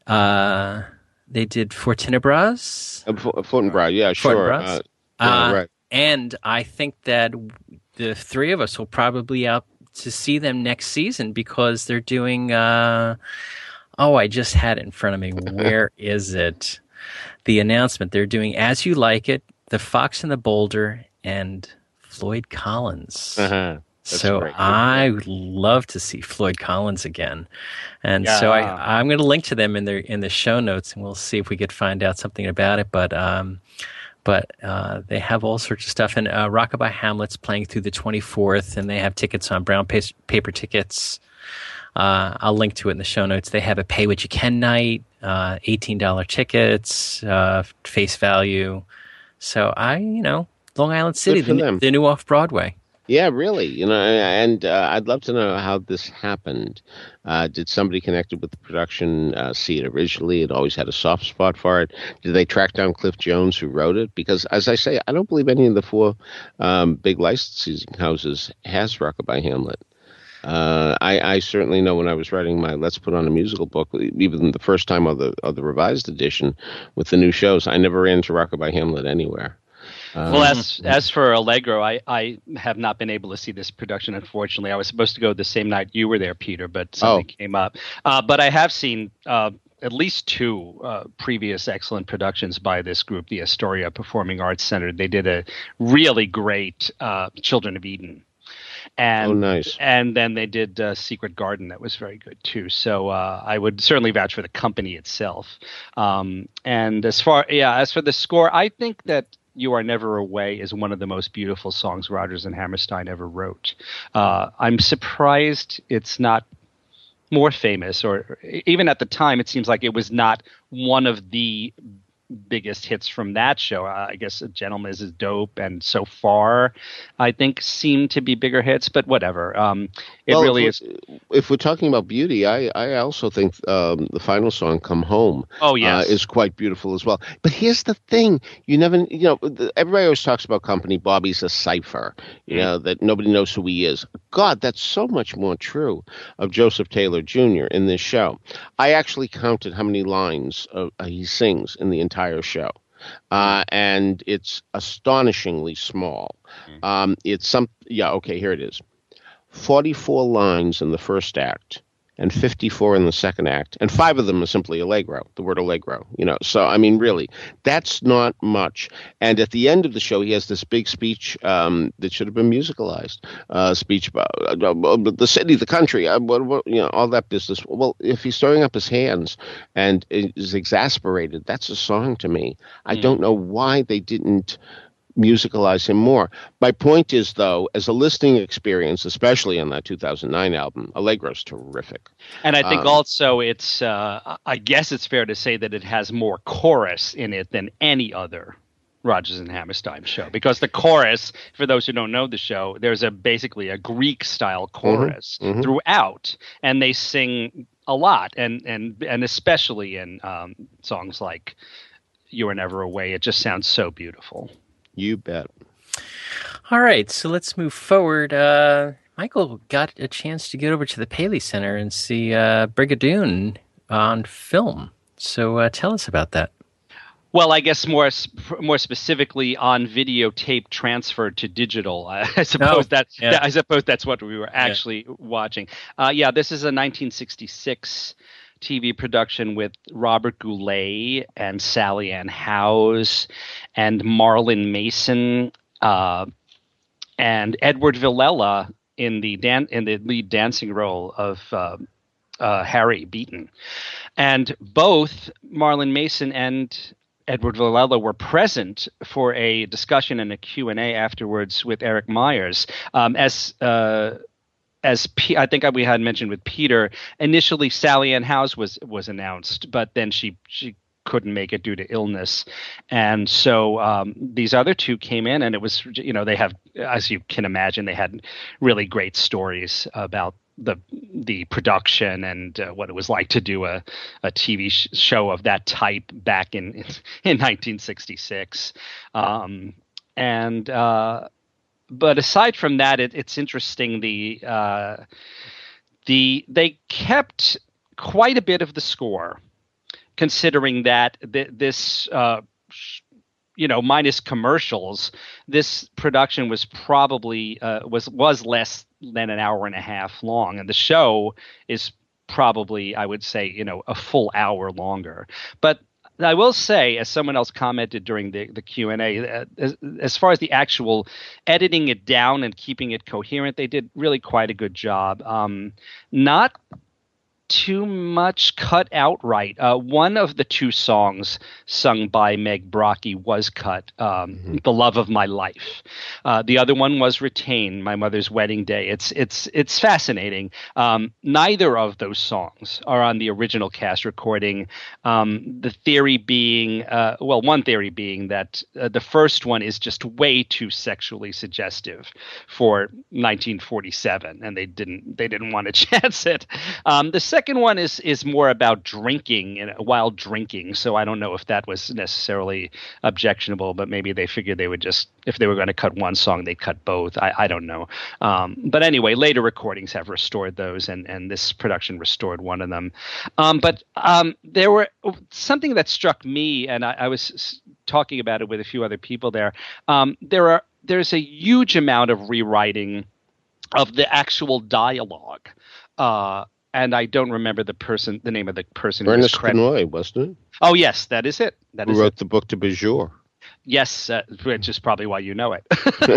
Uh, they did Fortinbras. uh, F- Fortinbras, yeah, sure. Fortinbras. Uh, yeah, Uh, right. And I think that the three of us will probably be out to see them next season because they're doing. Uh, oh, I just had it in front of me. Where is it? The announcement. They're doing As You Like It, The Fox and the Boulder, and Floyd Collins. Uh-huh. That's So great. I would love to see Floyd Collins again, and so Yeah. I, I'm going to link to them in the in the show notes, and we'll see if we could find out something about it. But um, but uh, they have all sorts of stuff, and uh, Rockabye Hamlet's playing through the twenty-fourth, and they have tickets on brown pa- paper tickets. Uh, I'll link to it in the show notes. They have a pay what you can night, uh, eighteen dollars tickets, uh, face value. So I, you know, Long Island City, for the, them. the new off Broadway. Yeah, really. You know, and uh, I'd love to know how this happened. Uh, did somebody connected with the production uh, see it originally? It always had a soft spot for it. Did they track down Cliff Jones, who wrote it? Because, as I say, I don't believe any of the four um, big licensing houses has Rockabye Hamlet. Uh, I, I certainly know when I was writing my Let's Put On a Musical book, even the first time of the of the revised edition with the new shows, I never ran into Rockabye Hamlet anywhere. Um, Well, as as for Allegro, I, I have not been able to see this production, unfortunately. I was supposed to go the same night you were there, Peter, but something Oh. came up. Uh, but I have seen uh, at least two uh, previous excellent productions by this group, the Astoria Performing Arts Center. They did a really great uh, Children of Eden. And, Oh, nice. And then they did uh, Secret Garden. That was very good, too. So uh, I would certainly vouch for the company itself. Um, and as far, yeah, as for the score, I think that You Are Never Away is one of the most beautiful songs Rodgers and Hammerstein ever wrote. Uh, I'm surprised it's not more famous, or even at the time, it seems like it was not one of the biggest hits from that show. Uh, I guess A Gentleman is Dope and So Far, I think, seem to be bigger hits, but whatever. Um, it well, really if is. If we're talking about beauty, I, I also think um, the final song, Come Home, Oh, yes. uh, is quite beautiful as well. But here's the thing. You never, you know, the, everybody always talks about Company. Bobby's a cipher, you know, that nobody knows who he is. God, that's so much more true of Joseph Taylor Junior in this show. I actually counted how many lines uh, he sings in the entire show. Uh, and it's astonishingly small. Um, it's some, yeah, okay, here it is. forty-four lines in the first act and fifty-four in the second act, and five of them are simply allegro, the word allegro, you know. So, I mean, really, that's not much. And at the end of the show, he has this big speech um, that should have been musicalized, uh, speech about uh, the city, the country, uh, what, what, you know, all that business. Well, if he's throwing up his hands and is exasperated, that's a song to me. I Mm. don't know why they didn't musicalize him more. My point is, though, as a listening experience, especially on that two thousand nine album, Allegro's terrific. And I think Um, also it's, uh, I guess it's fair to say that it has more chorus in it than any other Rodgers and Hammerstein show, because the chorus, for those who don't know the show, there's a basically a Greek style chorus mhm. throughout, and they sing a lot, and and and especially in um, songs like You Were Never Away, it just sounds so beautiful. You bet. All right, so let's move forward. Uh, Michael got a chance to get over to the Paley Center and see uh, Brigadoon on film. So uh, tell us about that. Well, I guess more more specifically on videotape transferred to digital. I, I suppose Oh, that, yeah. that I suppose that's what we were actually watching. Uh, yeah, this is a nineteen sixty-six T V production with Robert Goulet and Sally Ann Howes and Marlon Mason uh, and Edward Villela in the dan- in the lead dancing role of uh, uh, Harry Beaton. And both Marlon Mason and Edward Villela were present for a discussion and a Q and A afterwards with Eric Myers. Um, as uh, as P- I think we had mentioned with Peter, initially Sally Ann Howes was was announced, but then she she couldn't make it due to illness, and so um, these other two came in, and it was, you know, they have, as you can imagine, they had really great stories about the the production and uh, what it was like to do a, a T V sh- show of that type back in in, in nineteen sixty-six, um, and uh, but aside from that, it, it's interesting. The uh, the they kept quite a bit of the score, considering that th- this. Uh, you know, minus commercials, this production was probably uh, was was less than an hour and a half long, and the show is probably, I would say, you know, a full hour longer. But I will say, as someone else commented during the, the Q and A, uh, as, as far as the actual editing it down and keeping it coherent, they did really quite a good job. Um, not too much cut outright. Uh, one of the two songs sung by Meg Brocky was cut, um, mm-hmm. "The Love of My Life." Uh, the other one was retained, "My Mother's Wedding Day." It's it's it's fascinating. Um, neither of those songs are on the original cast recording. Um, the theory being, uh, well, one theory being that uh, the first one is just way too sexually suggestive for nineteen forty-seven, and they didn't they didn't want to chance it. Um, the second one is is more about drinking and while drinking, so I don't know if that was necessarily objectionable, but maybe they figured they would just, if they were going to cut one song, they'd cut both. I, I don't know. Um, but anyway, later recordings have restored those, and, and this production restored one of them. Um, but um, there were something that struck me, and I, I was talking about it with a few other people there. Um, there are there's a huge amount of rewriting of the actual dialogue. Uh, And I don't remember the person, the name of the person. Ernest Kinoy, wasn't it? Oh, yes, that is it. That Who is wrote it. the book to Bonjour. Yes, uh, which is probably why you know it.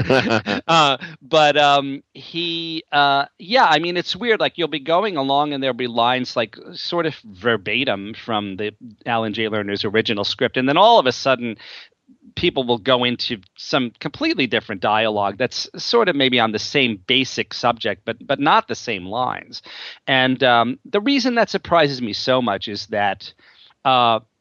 uh, but um, he, uh, yeah, I mean, it's weird. Like, you'll be going along and there'll be lines like sort of verbatim from the Alan J. Lerner's original script. And then all of a sudden, people will go into some completely different dialogue that's sort of maybe on the same basic subject, but but not the same lines. And um, the reason that surprises me so much is that uh,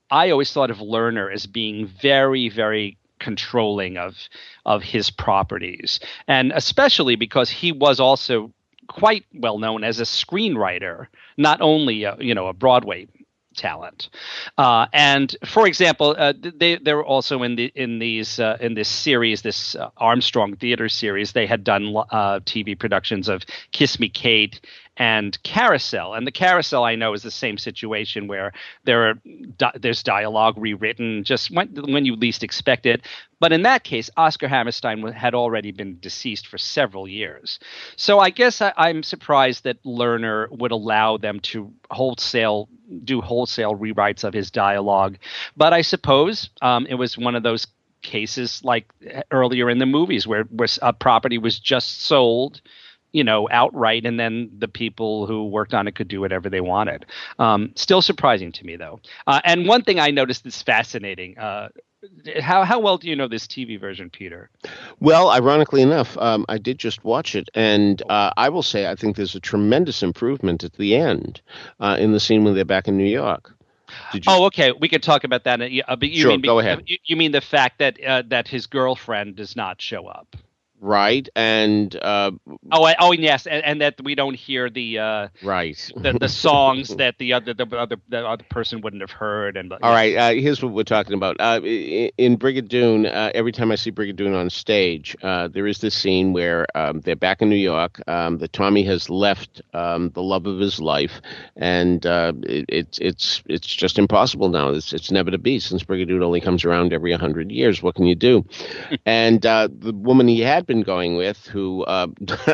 I always thought of Lerner as being very, very controlling of of his properties, and especially because he was also quite well known as a screenwriter, not only a, you know a Broadway talent. Uh, and for example, uh, they they were also in the in these uh, in this series, this uh, Armstrong Theater series. They had done uh, T V productions of Kiss Me Kate and Carousel. And the Carousel, I know, is the same situation where there are di- there's dialogue rewritten just when, when you least expect it. But in that case, Oscar Hammerstein had already been deceased for several years. So I guess I, I'm surprised that Lerner would allow them to wholesale do wholesale rewrites of his dialogue. But I suppose um, it was one of those cases like earlier in the movies where, where a property was just sold, you know, outright, and then the people who worked on it could do whatever they wanted. Um, still surprising to me, though. Uh, and one thing I noticed that's fascinating. Uh, how how well do you know this T V version, Peter? Well, ironically enough, um, I did just watch it, and uh, I will say I think there's a tremendous improvement at the end uh, in the scene when they're back in New York. Did you... Oh, okay. We could talk about that. Uh, but you sure, mean, go ahead. You, you mean the fact that uh, that his girlfriend does not show up? Right, and uh, oh, I, oh, yes, and, and that we don't hear the uh, right the, the songs that the other the other the other person wouldn't have heard. And all yeah. right, uh, here's what we're talking about. Uh, in Brigadoon, uh, every time I see Brigadoon on stage, uh, there is this scene where um, they're back in New York. Um, that Tommy has left um, the love of his life, and uh, it, it's it's it's just impossible now. It's it's never to be, since Brigadoon only comes around every a hundred years. What can you do? And uh, the woman he had been going with, who uh,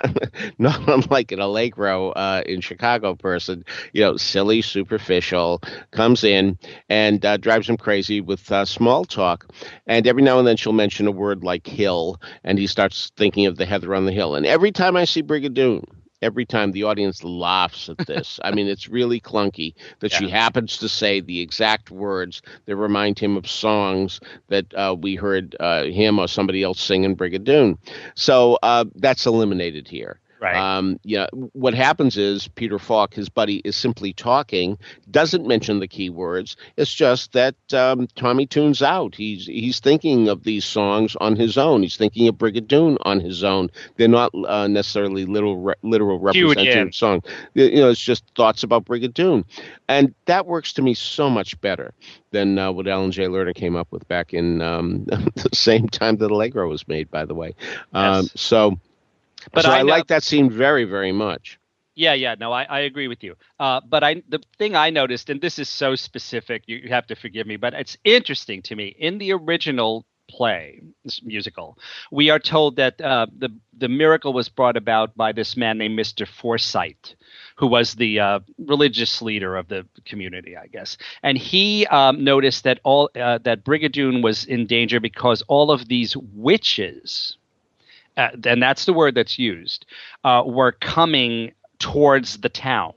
not unlike an Allegro uh, in Chicago person, you know, silly, superficial, comes in and uh, drives him crazy with uh, small talk. And every now and then she'll mention a word like hill, and he starts thinking of the Heather on the Hill. And every time I see Brigadoon, every time the audience laughs at this. I mean, it's really clunky that yeah. she happens to say the exact words that remind him of songs that uh, we heard uh, him or somebody else sing in Brigadoon. So uh, that's eliminated here. Right. Um, yeah. What happens is Peter Falk, his buddy, is simply talking, doesn't mention the key words. It's just that um, Tommy tunes out. He's he's thinking of these songs on his own. He's thinking of Brigadoon on his own. They're not uh, necessarily literal re- literal representative songs. You know, it's just thoughts about Brigadoon, and that works to me so much better than uh, what Alan J. Lerner came up with back in um, the same time that Allegro was made, by the way. Um, yes. So. But so I, I like that scene very, very much. Yeah, yeah, no, I, I agree with you. Uh, but I, the thing I noticed, and this is so specific, you, you have to forgive me, but it's interesting to me. In the original play, this musical, we are told that uh, the the miracle was brought about by this man named Mister Forsythe, who was the uh, religious leader of the community, I guess. And he um, noticed that all uh, that Brigadoon was in danger because all of these witches. Uh, and that's the word that's used, uh, were coming towards the town.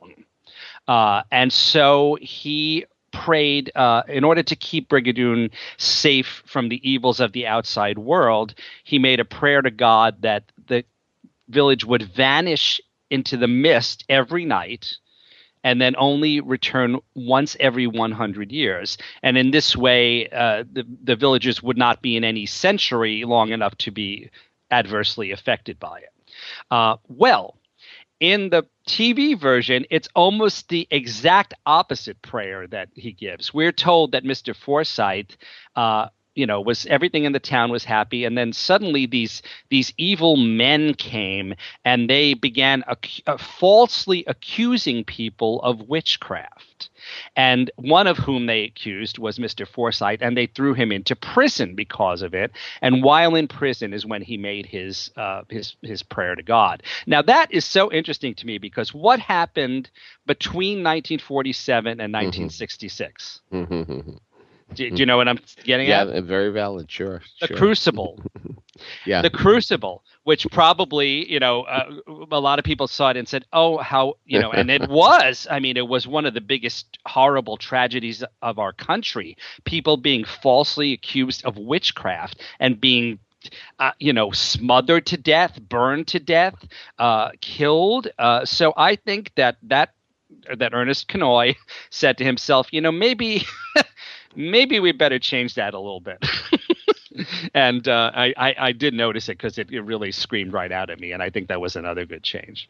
Uh, and so he prayed, uh, in order to keep Brigadoon safe from the evils of the outside world, he made a prayer to God that the village would vanish into the mist every night and then only return once every one hundred years. And in this way, uh, the, the villagers would not be in any century long enough to be adversely affected by it. Uh, well, in the T V version, it's almost the exact opposite prayer that he gives. We're told that Mister Forsythe, uh, you know, was everything in the town was happy, and then suddenly these these evil men came and they began ac- uh, falsely accusing people of witchcraft. And one of whom they accused was Mister Forsythe, and they threw him into prison because of it. And while in prison is when he made his uh, his his prayer to God. Now that is so interesting to me because what happened between nineteen forty-seven and nineteen sixty-six? Mm-hmm. Do, do you know what I'm getting yeah, at? Yeah, very valid. Sure. The sure. Crucible. yeah. The Crucible, which probably, you know, uh, a lot of people saw it and said, oh, how, you know, and it was, I mean, it was one of the biggest horrible tragedies of our country. People being falsely accused of witchcraft and being Uh, you know, smothered to death, burned to death, uh, killed. Uh, so I think that that that Ernest Kinoy said to himself, you know, maybe maybe we better change that a little bit. And uh, I, I, I did notice it because it, it really screamed right out at me, and I think that was another good change.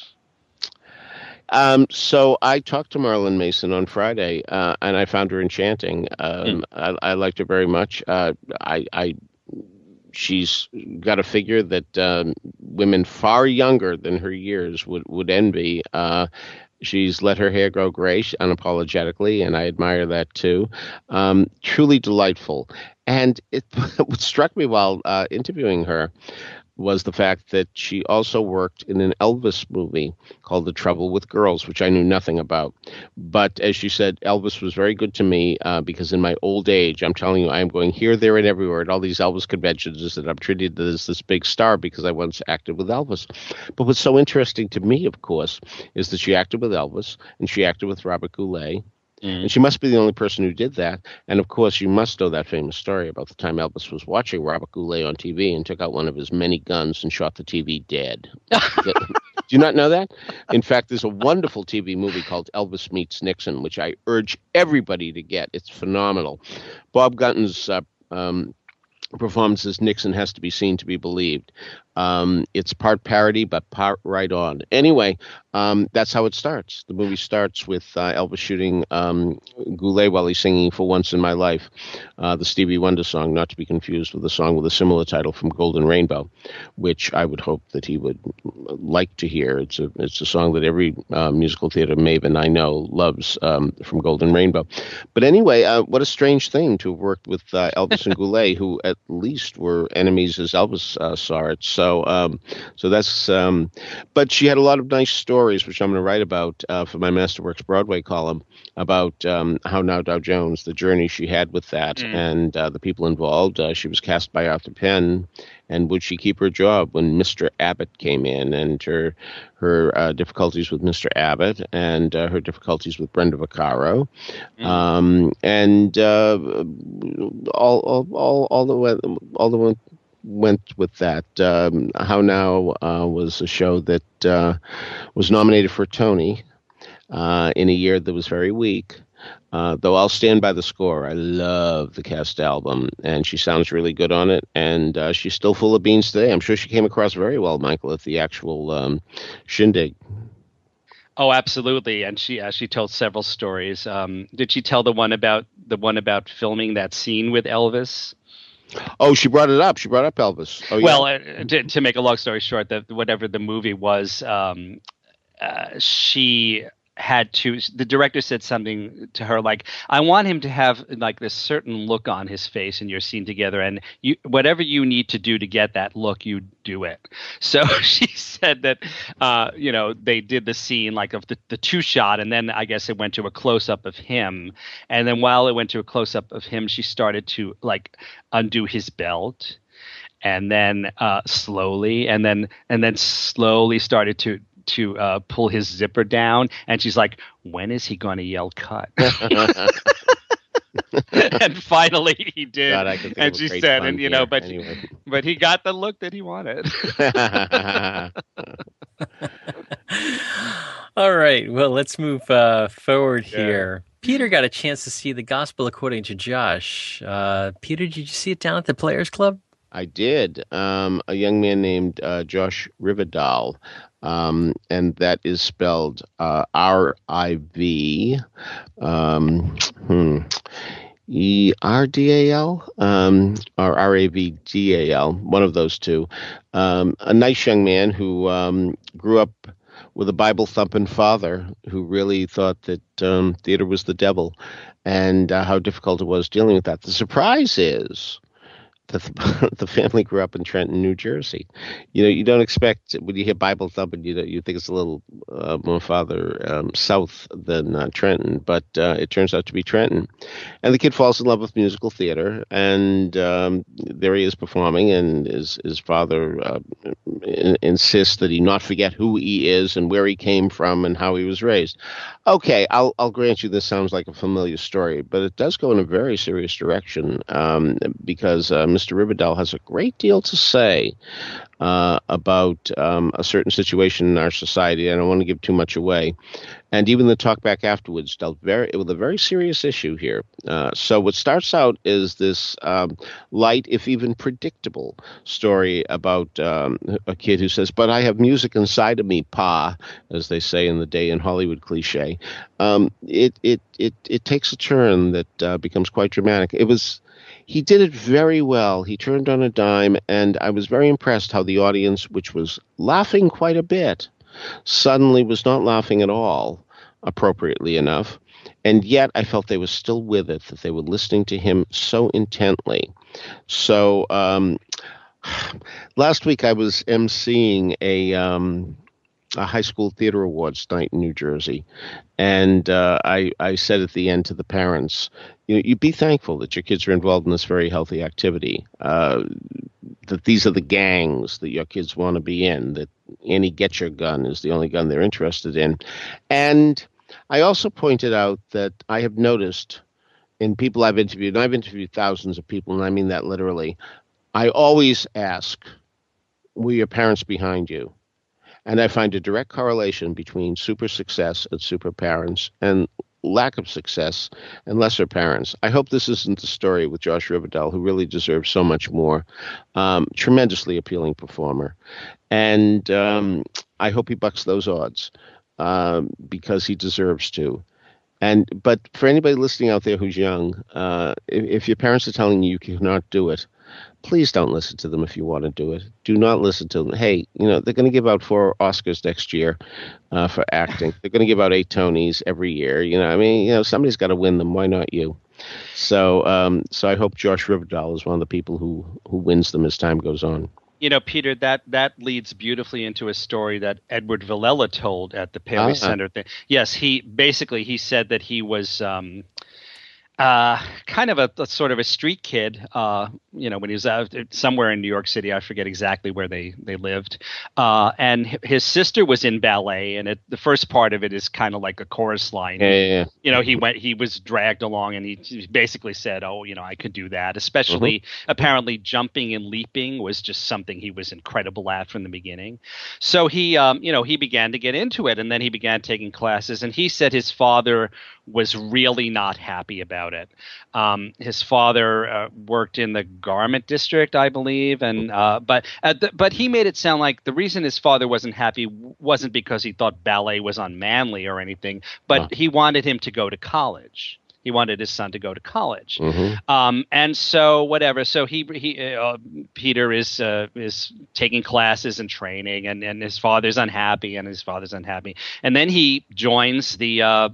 Um, so I talked to Marilyn Mason on Friday, uh, and I found her enchanting. Um, mm. I, I liked her very much. Uh, I, I, she's got a figure that um, women far younger than her years would, would envy. Uh, She's let her hair grow gray unapologetically, and I admire that too. Um, truly delightful. And it what struck me while uh, interviewing her was the fact that she also worked in an Elvis movie called The Trouble with Girls, which I knew nothing about. But as she said, Elvis was very good to me uh, because in my old age, I'm telling you, I'm going here, there, and everywhere at all these Elvis conventions that I'm treated as this big star because I once acted with Elvis. But what's so interesting to me, of course, is that she acted with Elvis and she acted with Robert Goulet. Mm. And she must be the only person who did that. And, of course, you must know that famous story about the time Elvis was watching Robert Goulet on T V and took out one of his many guns and shot the T V dead. Do you not know that? In fact, there's a wonderful T V movie called Elvis Meets Nixon, which I urge everybody to get. It's phenomenal. Bob Gunton's uh, um, performance as Nixon has to be seen to be believed. Um, it's part parody, but part right on. Anyway, um, that's how it starts. The movie starts with uh, Elvis shooting um, Goulet while he's singing For Once in My Life, uh, the Stevie Wonder song, not to be confused with a song with a similar title from Golden Rainbow, which I would hope that he would like to hear. It's a it's a song that every uh, musical theater maven I know loves um, from Golden Rainbow. But anyway, uh, what a strange thing to have worked with uh, Elvis and Goulet, who at least were enemies as Elvis uh, saw it. So So, um, so that's. Um, but she had a lot of nice stories, which I'm going to write about uh, for my Masterworks Broadway column about um, how Now Dow Jones, the journey she had with that, mm. and uh, the people involved. Uh, she was cast by Arthur Penn, and would she keep her job when Mister Abbott came in, and her her uh, difficulties with Mister Abbott, and uh, her difficulties with Brenda Vaccaro, mm. um, and uh, all all all all the way, all the way. went with that. Um, How Now uh, was a show that uh, was nominated for a Tony uh, in a year that was very weak. Uh, though I'll stand by the score. I love the cast album, and she sounds really good on it, and uh, she's still full of beans today. I'm sure she came across very well, Michael, at the actual um, shindig. Oh, absolutely, and she uh, she told several stories. Um, did she tell the one about the one about filming that scene with Elvis? Oh, she brought it up. She brought up Elvis. Oh, yeah. Well, uh, to, to make a long story short, that whatever the movie was, um, uh, she had to. The director said something to her like, "I want him to have like this certain look on his face in your scene together, and you, whatever you need to do to get that look, you do it." So she said that, uh, you know, they did the scene like of the, the two shot, and then I guess it went to a close up of him, and then while it went to a close up of him, she started to like undo his belt, and then uh, slowly, and then and then slowly started to. to uh, pull his zipper down, and she's like, when is he going to yell cut? And finally he did. God, I think and she said, and you know, but anyway. But he got the look that he wanted. All right, well, let's move uh, forward yeah. here. Peter got a chance to see The Gospel According to Josh. Uh, Peter, did you see it down at the Players Club? I did. Um, a young man named uh, Josh Rivedal, um, and that is spelled uh, R I V um, hmm, E R D A L um, or R A V D A L, one of those two. Um, a nice young man who um, grew up with a Bible-thumping father who really thought that um, theater was the devil, and uh, how difficult it was dealing with that. The surprise is that the, the family grew up in Trenton, New Jersey. You know, you don't expect, when you hear Bible thumping, you you think it's a little uh, more farther um, south than uh, Trenton, but uh, it turns out to be Trenton. And the kid falls in love with musical theater, and um, there he is performing, and his, his father uh, in, insists that he not forget who he is and where he came from and how he was raised. Okay, I'll, I'll grant you this sounds like a familiar story, but it does go in a very serious direction um, because uh, Mister Riverdale has a great deal to say uh, about um, a certain situation in our society. I don't want to give too much away. And even the talkback afterwards dealt very with a very serious issue here. Uh, so what starts out is this um, light, if even predictable, story about um, a kid who says, "But I have music inside of me, Pa," as they say in the day in Hollywood cliche. Um, it it it it takes a turn that uh, becomes quite dramatic. It was. He did it very well. He turned on a dime, and I was very impressed how the audience, which was laughing quite a bit, suddenly was not laughing at all, appropriately enough. And yet I felt they were still with it, that they were listening to him so intently. So um, last week I was emceeing a... Um, a high school theater awards night in New Jersey. And uh, I, I said at the end to the parents, you know, you be thankful that your kids are involved in this very healthy activity, uh, that these are the gangs that your kids want to be in, that any Get Your Gun is the only gun they're interested in. And I also pointed out that I have noticed in people I've interviewed, and I've interviewed thousands of people, and I mean that literally, I always ask, were your parents behind you? And I find a direct correlation between super success and super parents and lack of success and lesser parents. I hope this isn't the story with Josh Riverdale, who really deserves so much more. Um, tremendously appealing performer. And um, I hope he bucks those odds um, because he deserves to. And but for anybody listening out there who's young, uh, if, if your parents are telling you you cannot do it, please don't listen to them if you want to do it. Do not listen to them. Hey, you know, they're going to give out four Oscars next year uh, for acting. They're going to give out eight Tonys every year. You know, I mean, you know, somebody's got to win them. Why not you? So um, so I hope Josh Riverdale is one of the people who, who wins them as time goes on. You know, Peter, that, that leads beautifully into a story that Edward Villela told at the Paley Ah. Center. Thing. Yes, he basically he said that he was um, uh, kind of a, a sort of a street kid. Uh, you know, when he was out somewhere in New York City, I forget exactly where they they lived. Uh, and h- his sister was in ballet, and it, the first part of it is kind of like a chorus line. Yeah, yeah, yeah. You know, he went, he was dragged along, and he, he basically said, "Oh, you know, I could do that." Especially, Mm-hmm. apparently, jumping and leaping was just something he was incredible at from the beginning. So he, um, you know, he began to get into it, and then he began taking classes. And he said his father was really not happy about it. Um, his father uh, worked in the garment district, I believe, and uh, but uh, th- but he made it sound like the reason his father wasn't happy w- wasn't because he thought ballet was unmanly or anything, but Huh. he wanted him to go to college. He wanted his son to go to college, Mm-hmm. um, and so whatever. So he he uh, Peter is uh, is taking classes and training, and, and his father's unhappy, and his father's unhappy, and then he joins the. Uh,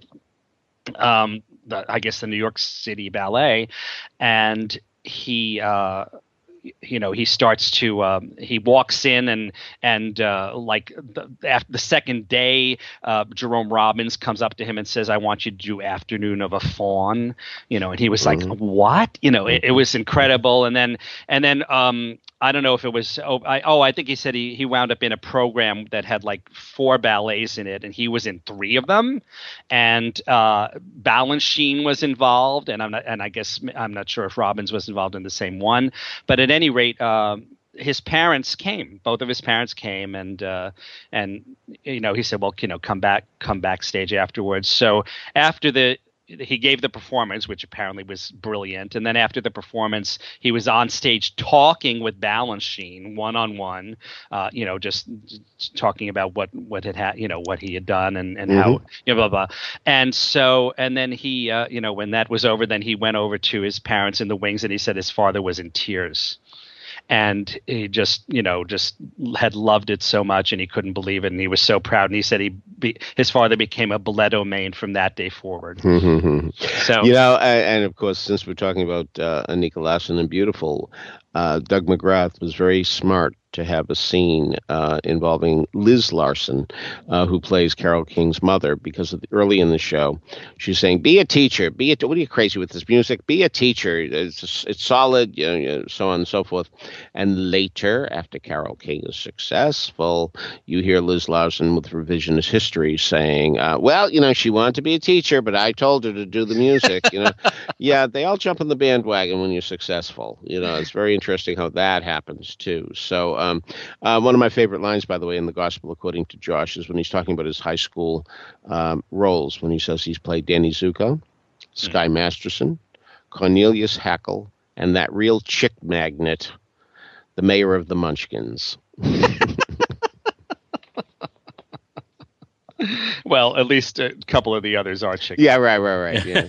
um, the, I guess the New York City Ballet, and he, uh, you know, he starts to, um, he walks in and, and, uh, like the, after the second day, uh, Jerome Robbins comes up to him and says, "I want you to do Afternoon of a Faun," you know, and he was like, Mhm. "What?" You know, it, it was incredible. And then, and then, um, I don't know if it was, oh I, oh, I think he said he, he wound up in a program that had like four ballets in it, and he was in three of them. And uh, Balanchine was involved, and I'm not, and I guess I'm not sure if Robbins was involved in the same one. But at any rate, um, his parents came. Both of his parents came, and uh, and you know, he said, "Well, you know, come back, come backstage afterwards." So after the he gave the performance, which apparently was brilliant. And then after the performance, he was on stage talking with Balanchine one on one, uh, you know, just, just talking about what, what had had, you know, what he had done and, and how, you know, blah, blah. And so, and then he, uh, you know, when that was over, then he went over to his parents in the wings, and he said his father was in tears. And he just, you know, just had loved it so much, and he couldn't believe it, and he was so proud. And he said he, be, his father became a balletto main from that day forward. Mm-hmm. So, You know, and, and of course, since we're talking about uh, Anika Larson and Beautiful, uh, Doug McGrath was very smart to have a scene uh, involving Liz Larson, uh, who plays Carole King's mother, because of the, early in the show, she's saying, "Be a teacher. Be a what are you crazy with this music? Be a teacher. It's it's solid." You know, you know, so on and so forth. And later, after Carole King is successful, you hear Liz Larson with revisionist history saying, uh, "Well, you know, she wanted to be a teacher, but I told her to do the music." You know, yeah, they all jump on the bandwagon when you're successful. You know, it's very interesting how that happens too. So um, uh, one of my favorite lines, by the way, in the Gospel According to Josh is when he's talking about his high school um, roles, when he says he's played Danny Zuko, Sky mm. Masterson, Cornelius Hackle, and that real chick magnet, the mayor of the Munchkins. Well, at least a couple of the others are chick. Yeah, right, right, right. Yeah.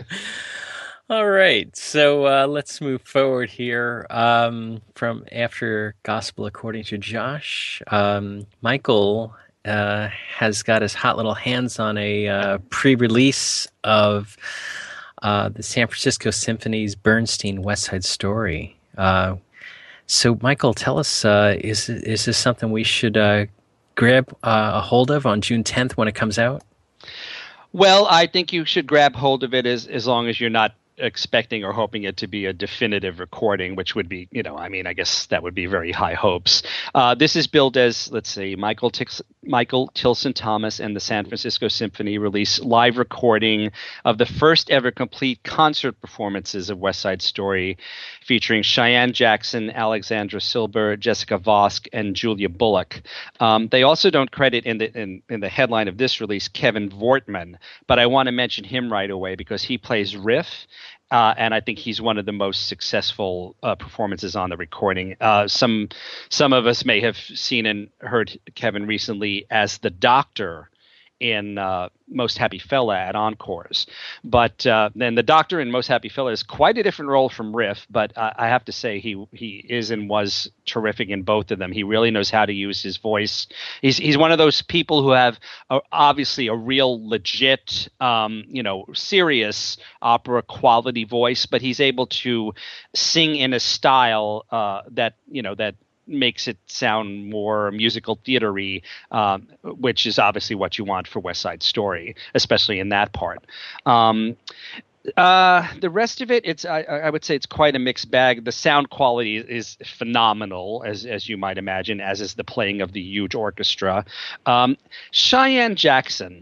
All right, so uh, let's move forward here. Um, from after Gospel According to Josh, um, Michael uh, has got his hot little hands on a uh, pre-release of uh, the San Francisco Symphony's Bernstein West Side Story. Uh, so, Michael, tell us, uh, is is this something we should uh, grab uh, a hold of on June tenth when it comes out? Well, I think you should grab hold of it as as long as you're not expecting or hoping it to be a definitive recording, which would be, you know, I mean, I guess that would be very high hopes. Uh, this is billed as, let's see, Michael Tix- Michael Tilson Thomas and the San Francisco Symphony release live recording of the first ever complete concert performances of West Side Story, featuring Cheyenne Jackson, Alexandra Silber, Jessica Vosk, and Julia Bullock. Um, they also don't credit in the in, in the headline of this release Kevin Vortman, but I want to mention him right away because he plays Riff. Uh, and I think he's one of the most successful uh, performances on the recording. Uh, some some of us may have seen and heard Kevin recently as the Doctor in uh, Most Happy Fella at Encores. But uh, then the Doctor in Most Happy Fella is quite a different role from Riff, but uh, I have to say he he is and was terrific in both of them. He really knows how to use his voice. He's he's one of those people who have a, obviously a real legit, um, you know, serious opera quality voice, but he's able to sing in a style uh, that, you know, that makes it sound more musical theater-y, um, which is obviously what you want for West Side Story, especially in that part. Um, uh, the rest of it, it's I, I would say it's quite a mixed bag. The sound quality is phenomenal, as as you might imagine, as is the playing of the huge orchestra. Um, Cheyenne Jackson.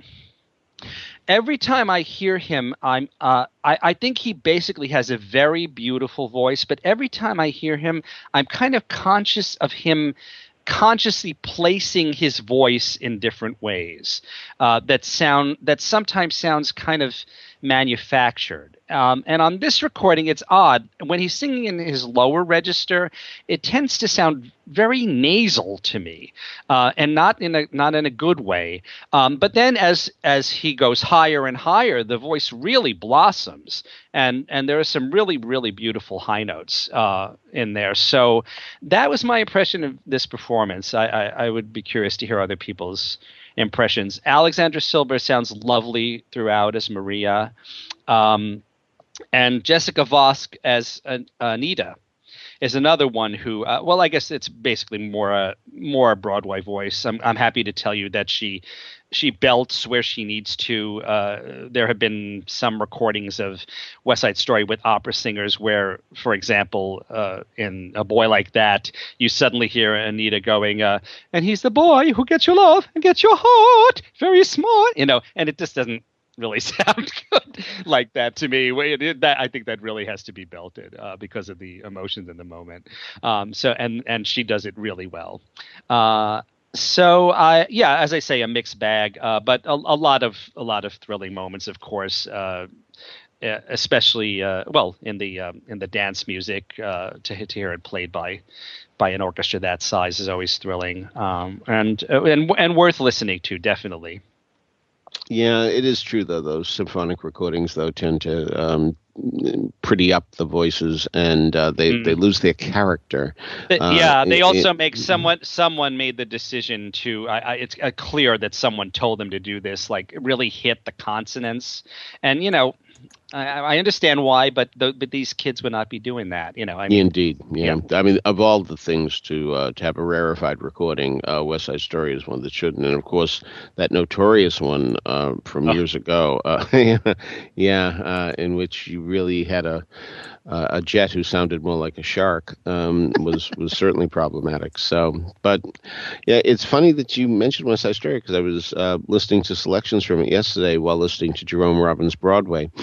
Every time I hear him, I'm uh, I, I think he basically has a very beautiful voice, but every time I hear him, I'm kind of conscious of him consciously placing his voice in different ways uh, that sound that sometimes sounds kind of manufactured. Um, and on this recording, it's odd. When he's singing in his lower register, it tends to sound very nasal to me, uh, and not in a not in a good way. Um, but then, as as he goes higher and higher, the voice really blossoms, and and there are some really really beautiful high notes uh, in there. So that was my impression of this performance. I, I, I would be curious to hear other people's impressions. Alexandra Silber sounds lovely throughout as Maria. Um, and Jessica Vosk as uh, Anita is another one who, uh, well, I guess it's basically more a more a Broadway voice. I'm I'm happy to tell you that she she belts where she needs to. Uh, there have been some recordings of West Side Story with opera singers where, for example, uh, in A Boy Like That, you suddenly hear Anita going, uh, and he's the boy who gets your love and gets your heart, very smart, you know, and it just doesn't really sound good like that to me. It, it, that, I think that really has to be belted uh, because of the emotions in the moment. Um, so and and she does it really well. Uh, so I yeah, as I say, a mixed bag, uh, but a, a lot of a lot of thrilling moments, of course. Uh, especially uh, well in the um, in the dance music uh, to to hear it played by by an orchestra that size is always thrilling um, and and and worth listening to, definitely. Yeah, it is true, though. Those symphonic recordings, though, tend to um, pretty up the voices, and uh, they, mm. they lose their character. Uh, yeah, they it, also it, make someone someone made the decision to. I, I, it's uh, clear that someone told them to do this, like really hit the consonants, and you know. I, I understand why, but the, but these kids would not be doing that, you know. I mean, Indeed, yeah. yeah. I mean, of all the things to uh, to have a rarefied recording, uh, West Side Story is one that shouldn't, and of course that notorious one uh, from oh. years ago, uh, yeah, uh, in which you really had a uh, a jet who sounded more like a shark um, was was certainly problematic. So, but yeah, it's funny that you mentioned West Side Story because I was uh, listening to selections from it yesterday while listening to Jerome Robbins' Broadway. Because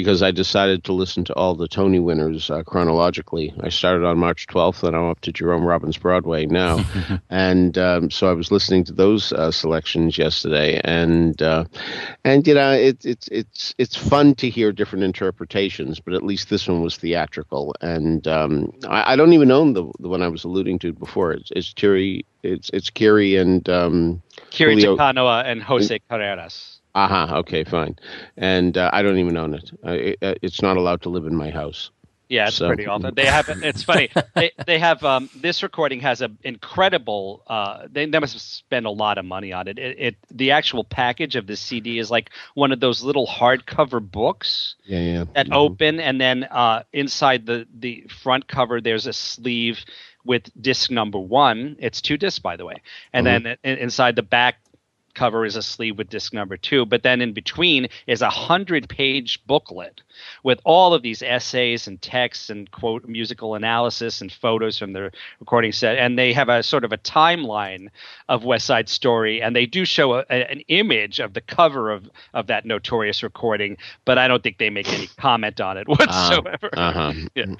because I decided to listen to all the Tony winners uh, chronologically. I started on March twelfth, and I'm up to Jerome Robbins Broadway now. and um, so I was listening to those uh, selections yesterday, and uh, and you know, it, it, it's it's fun to hear different interpretations, but at least this one was theatrical. And um, I, I don't even own the the one I was alluding to before. It's it's Kiri, it's it's Kiri and um, Kiri Julio- Takanoa and Jose Carreras. Aha, okay, fine. And uh, I don't even own it. Uh, it. It's not allowed to live in my house. Yeah, it's So- pretty awful. They have. It's funny. They they have. Um, this recording has an incredible. Uh, they, they must spend a lot of money on it. It, it. The actual package of the C D is like one of those little hardcover books Yeah, yeah. that Mhm. open, and then uh, inside the the front cover, there's a sleeve with disc number one. It's two discs, by the way, and Mhm. then in, inside the back cover is a sleeve with disc number two, but then in between is a hundred page booklet with all of these essays and texts and quote musical analysis and photos from the recording set, and they have a sort of a timeline of West Side Story, and they do show a, a, an image of the cover of of that notorious recording, but I don't think they make any comment on it whatsoever. Uh-huh. Yeah.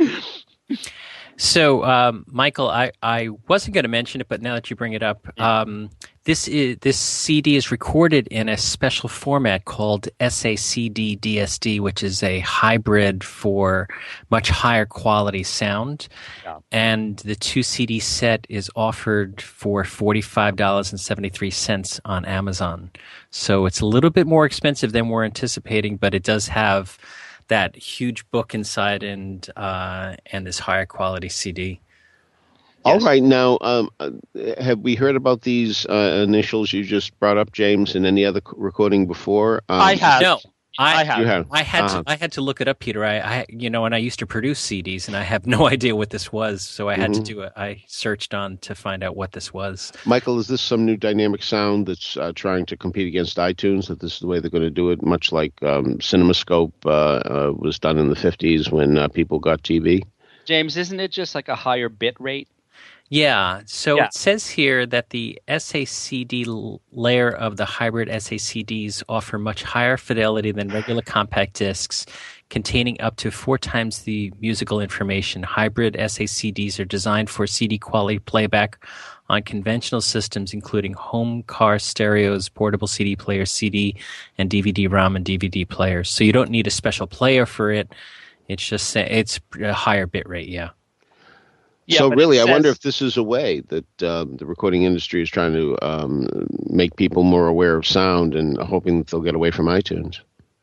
So, um, Michael, I, I wasn't going to mention it, but now that you bring it up, um, this is this C D is recorded in a special format called S A C D D S D, which is a hybrid for much higher quality sound. Yeah. And the two C D set is offered for forty-five dollars and seventy-three cents on Amazon. So it's a little bit more expensive than we're anticipating, but it does have that huge book inside and uh, and this higher quality C D. All Yes. right, now, um, uh, have we heard about these uh, initials you just brought up, James, in any other c- recording before? Um, I have. No, I, I have. You have. I had Uh-huh. to I had to look it up, Peter. I, I you know, and I used to produce C Ds, and I have no idea what this was, so I had Mhm. to do it. I searched on to find out what this was. Michael, is this some new dynamic sound that's uh, trying to compete against iTunes, that this is the way they're going to do it, much like um, CinemaScope uh, uh, was done in the fifties when uh, people got T V? James, isn't it just like a higher bit rate? Yeah, so Yeah. it says here that the S A C D l- layer of the hybrid S A C Ds offer much higher fidelity than regular compact discs, containing up to four times the musical information. Hybrid S A C Ds are designed for C D quality playback on conventional systems, including home car stereos, portable C D players, C D and D V D-ROM and D V D players. So you don't need a special player for it. It's just sa- it's a higher bit rate, yeah. Yeah, so but really, it I wonder says- if this is a way that um, the recording industry is trying to um, make people more aware of sound and hoping that they'll get away from iTunes.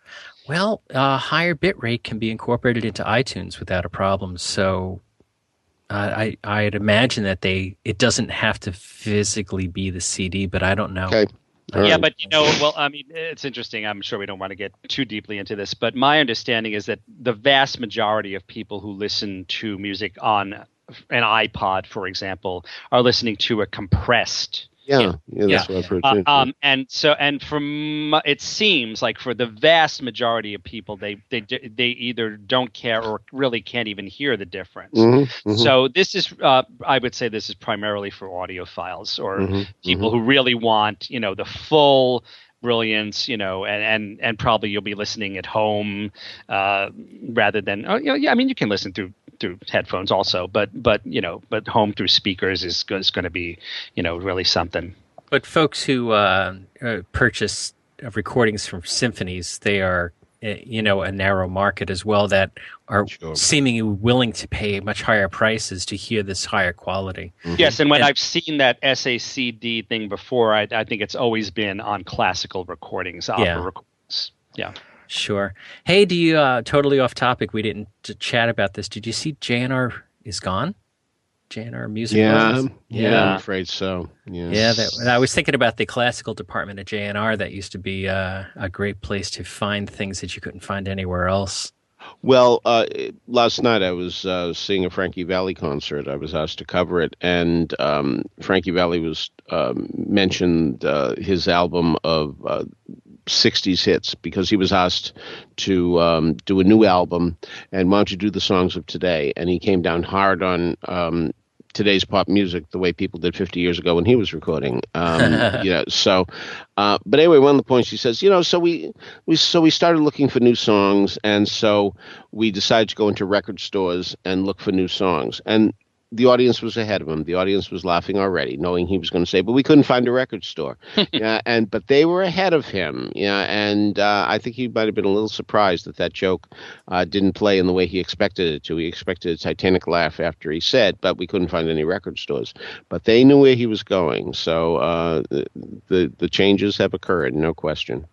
Well, uh, higher bit rate can be incorporated into iTunes without a problem. So uh, I I'd imagine that they it doesn't have to physically be the C D, but I don't know. Okay. All Yeah, right. but you know, well, I mean, it's interesting. I'm sure we don't want to get too deeply into this, but my understanding is that the vast majority of people who listen to music on an iPod, for example, are listening to a compressed. Yeah, Yeah. yeah, that's Yeah. what I've heard Uh, too. um, and so, and from it seems like for the vast majority of people, they they they either don't care or really can't even hear the difference. Mhm, mhm, So this is, uh, I would say, this is primarily for audiophiles or mhm, people who really want, you know, the full brilliance, you know, and and, and probably you'll be listening at home uh, rather than, oh, you know, yeah, I mean, you can listen through through headphones also, but but you know, but home through speakers is is going to be, you know, really something. But folks who uh, uh, purchase uh, recordings from symphonies, they are, uh, you know, a narrow market as well that are Sure. seemingly willing to pay much higher prices to hear this higher quality. mhm. Yes, and when And- I've seen that S A C D thing before, I, I think it's always been on classical recordings, opera Yeah. recordings. Yeah. Sure. Hey, do you, uh, totally off topic, we didn't t- chat about this. Did you see J N R is gone? J N R Music Yeah, Royalties? yeah, Yeah. I'm afraid so. Yes. Yeah, that, and I was thinking about the classical department at J N R. That used to be uh, a great place to find things that you couldn't find anywhere else. Well, uh, last night I was uh, seeing a Frankie Valli concert. I was asked to cover it, and um, Frankie Valli was um, mentioned uh, his album of uh, sixties hits because he was asked to um, do a new album, and why don't you do the songs of today? And he came down hard on um, today's pop music the way people did fifty years ago when he was recording. Um, you know, so, uh, but anyway, one of the points she says, you know, so we, we, so we started looking for new songs. And so we decided to go into record stores and look for new songs. And the audience was ahead of him. The audience was laughing already, knowing he was going to say, but we couldn't find a record store. yeah, and but they were ahead of him. Yeah, and uh, I think he might have been a little surprised that that joke uh, didn't play in the way he expected it to. He expected a Titanic laugh after he said, but we couldn't find any record stores. But they knew where he was going. So uh, the, the the changes have occurred, no question.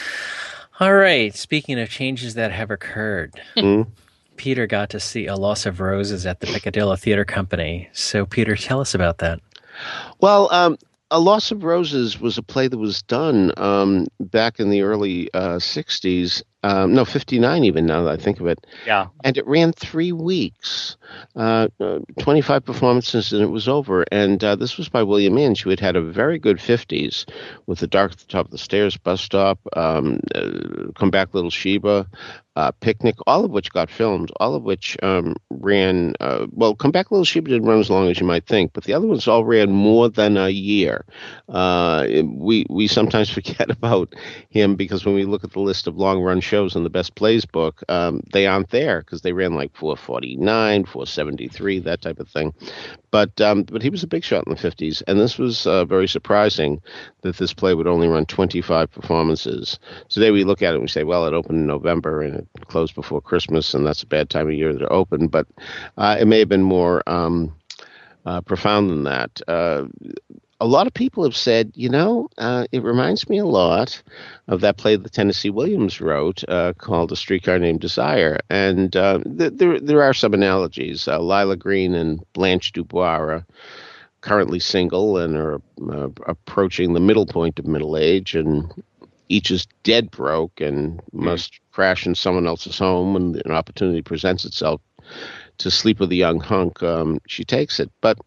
All right. Speaking of changes that have occurred. Mm-hmm. Peter got to see A Loss of Roses at the Piccadilly Theatre Company. So, Peter, tell us about that. Well, um, A Loss of Roses was a play that was done um, back in the early uh, sixties. Um, no, fifty-nine even, now that I think of it. Yeah. And it ran three weeks, uh, uh, twenty-five performances, and it was over. And uh, this was by William Inge, who had had a very good fifties with The Dark at the Top of the Stairs, Bus Stop, um, uh, Come Back Little Sheba, uh, Picnic, all of which got filmed, all of which um, ran, uh, well, Come Back Little Sheba didn't run as long as you might think, but the other ones all ran more than a year. Uh, we, we sometimes forget about him because when we look at the list of long-run shows in the Best Plays book, um, they aren't there because they ran like four forty-nine, four seventy-three, that type of thing. But um, but he was a big shot in the fifties, and this was uh, very surprising that this play would only run twenty-five performances. Today we look at it and we say, well, it opened in November and it closed before Christmas, and that's a bad time of year to open. But uh, it may have been more um, uh, profound than that. Uh, A lot of people have said, you know, uh, it reminds me a lot of that play that Tennessee Williams wrote uh, called A Streetcar Named Desire. And uh, th- there there are some analogies. Uh, Lila Green and Blanche Dubois are currently single and are uh, approaching the middle point of middle age, and each is dead broke and must mm. crash in someone else's home when an opportunity presents itself to sleep with a young hunk. Um, she takes it. But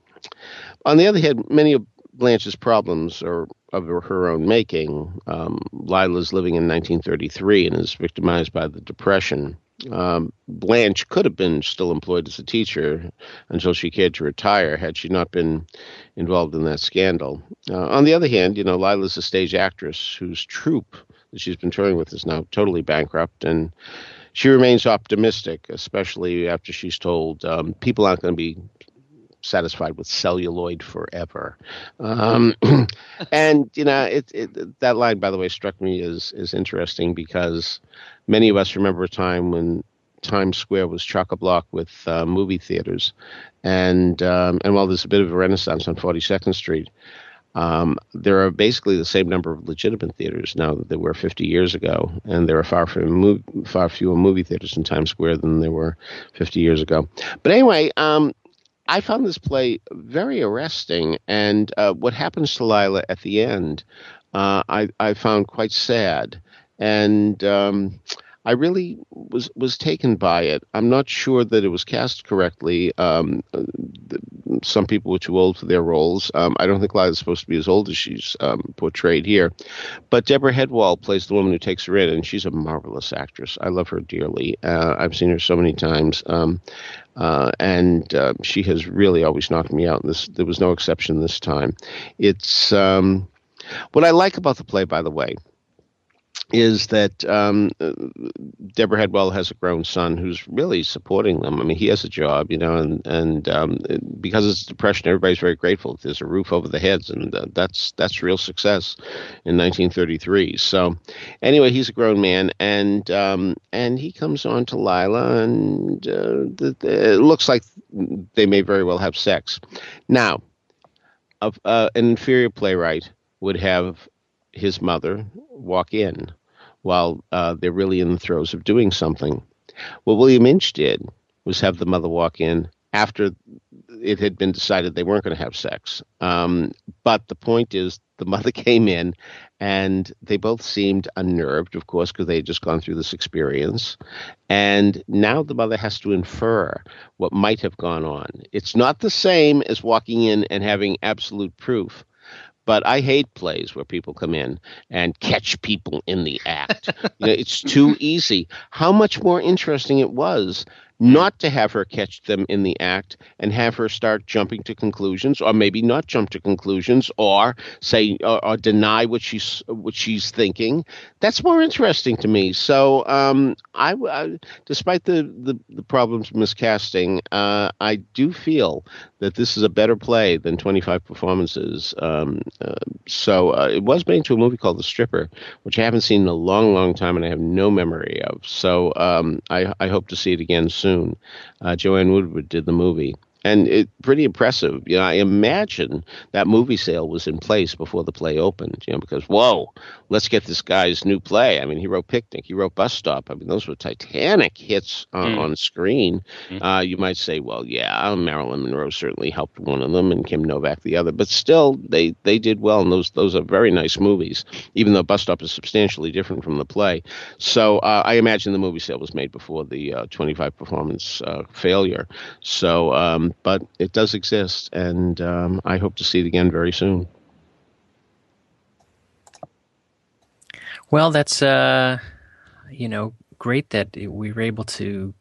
on the other hand, many of Blanche's problems are of her own making. Um, Lila's living in nineteen thirty-three and is victimized by the Depression. Um, Blanche could have been still employed as a teacher until she cared to retire had she not been involved in that scandal. Uh, on the other hand, you know, Lila's a stage actress whose troupe that she's been touring with is now totally bankrupt, and she remains optimistic, especially after she's told um, people aren't going to be satisfied with celluloid forever. Um, and, you know, it, it, that line, by the way, struck me as, as interesting because many of us remember a time when Times Square was chock-a-block with uh, movie theaters. And, um, and while there's a bit of a renaissance on forty-second Street, um, there are basically the same number of legitimate theaters now that there were fifty years ago. And there are far, from, far fewer movie theaters in Times Square than there were fifty years ago. But anyway, um, I found this play very arresting, and uh, what happens to Lila at the end, uh, I, I found quite sad, and um, I really was was taken by it. I'm not sure that it was cast correctly. Um, some people were too old for their roles. Um, I don't think Lila's supposed to be as old as she's um, portrayed here, but Deborah Headwall plays the woman who takes her in, and she's a marvelous actress. I love her dearly. Uh, I've seen her so many times. Um, Uh, and uh, she has really always knocked me out. And this, there was no exception this time. It's um, what I like about the play, by the way, is that um, Deborah Headwell has a grown son who's really supporting them. I mean, he has a job, you know, and and um, because it's depression, everybody's very grateful that there's a roof over the heads, and uh, that's that's real success in nineteen thirty-three. So, anyway, he's a grown man, and um, and he comes on to Lila, and uh, the, the, it looks like they may very well have sex. Now, uh, an inferior playwright would have his mother walk in while uh, they're really in the throes of doing something. What William Inge did was have the mother walk in after it had been decided they weren't going to have sex. Um, but the point is, the mother came in, and they both seemed unnerved, of course, because they had just gone through this experience. And now the mother has to infer what might have gone on. It's not the same as walking in and having absolute proof. But I hate plays where people come in and catch people in the act. You know, it's too easy. How much more interesting it was not to have her catch them in the act and have her start jumping to conclusions, or maybe not jump to conclusions, or say or, or deny what she's what she's thinking. That's more interesting to me. So, um, I, I despite the, the, the problems miscasting, uh, I do feel that this is a better play than twenty-five performances. Um, uh, so uh, it was made into a movie called The Stripper, which I haven't seen in a long, long time, and I have no memory of. So um, I, I hope to see it again soon. Uh, Joanne Woodward did the movie, and it pretty impressive. You know, I imagine that movie sale was in place before the play opened. You know, because whoa, let's get this guy's new play. I mean, he wrote Picnic, he wrote Bus Stop. I mean, those were titanic hits on, mm. on screen. Mm. Uh, you might say, well, yeah, Marilyn Monroe certainly helped one of them, and Kim Novak the other. But still, they they did well, and those those are very nice movies. Even though Bus Stop is substantially different from the play. So uh, I imagine the movie sale was made before the uh, twenty-five performance uh, failure. So. Um, But it does exist, and um, I hope to see it again very soon. Well, that's uh, you know great that we were able to.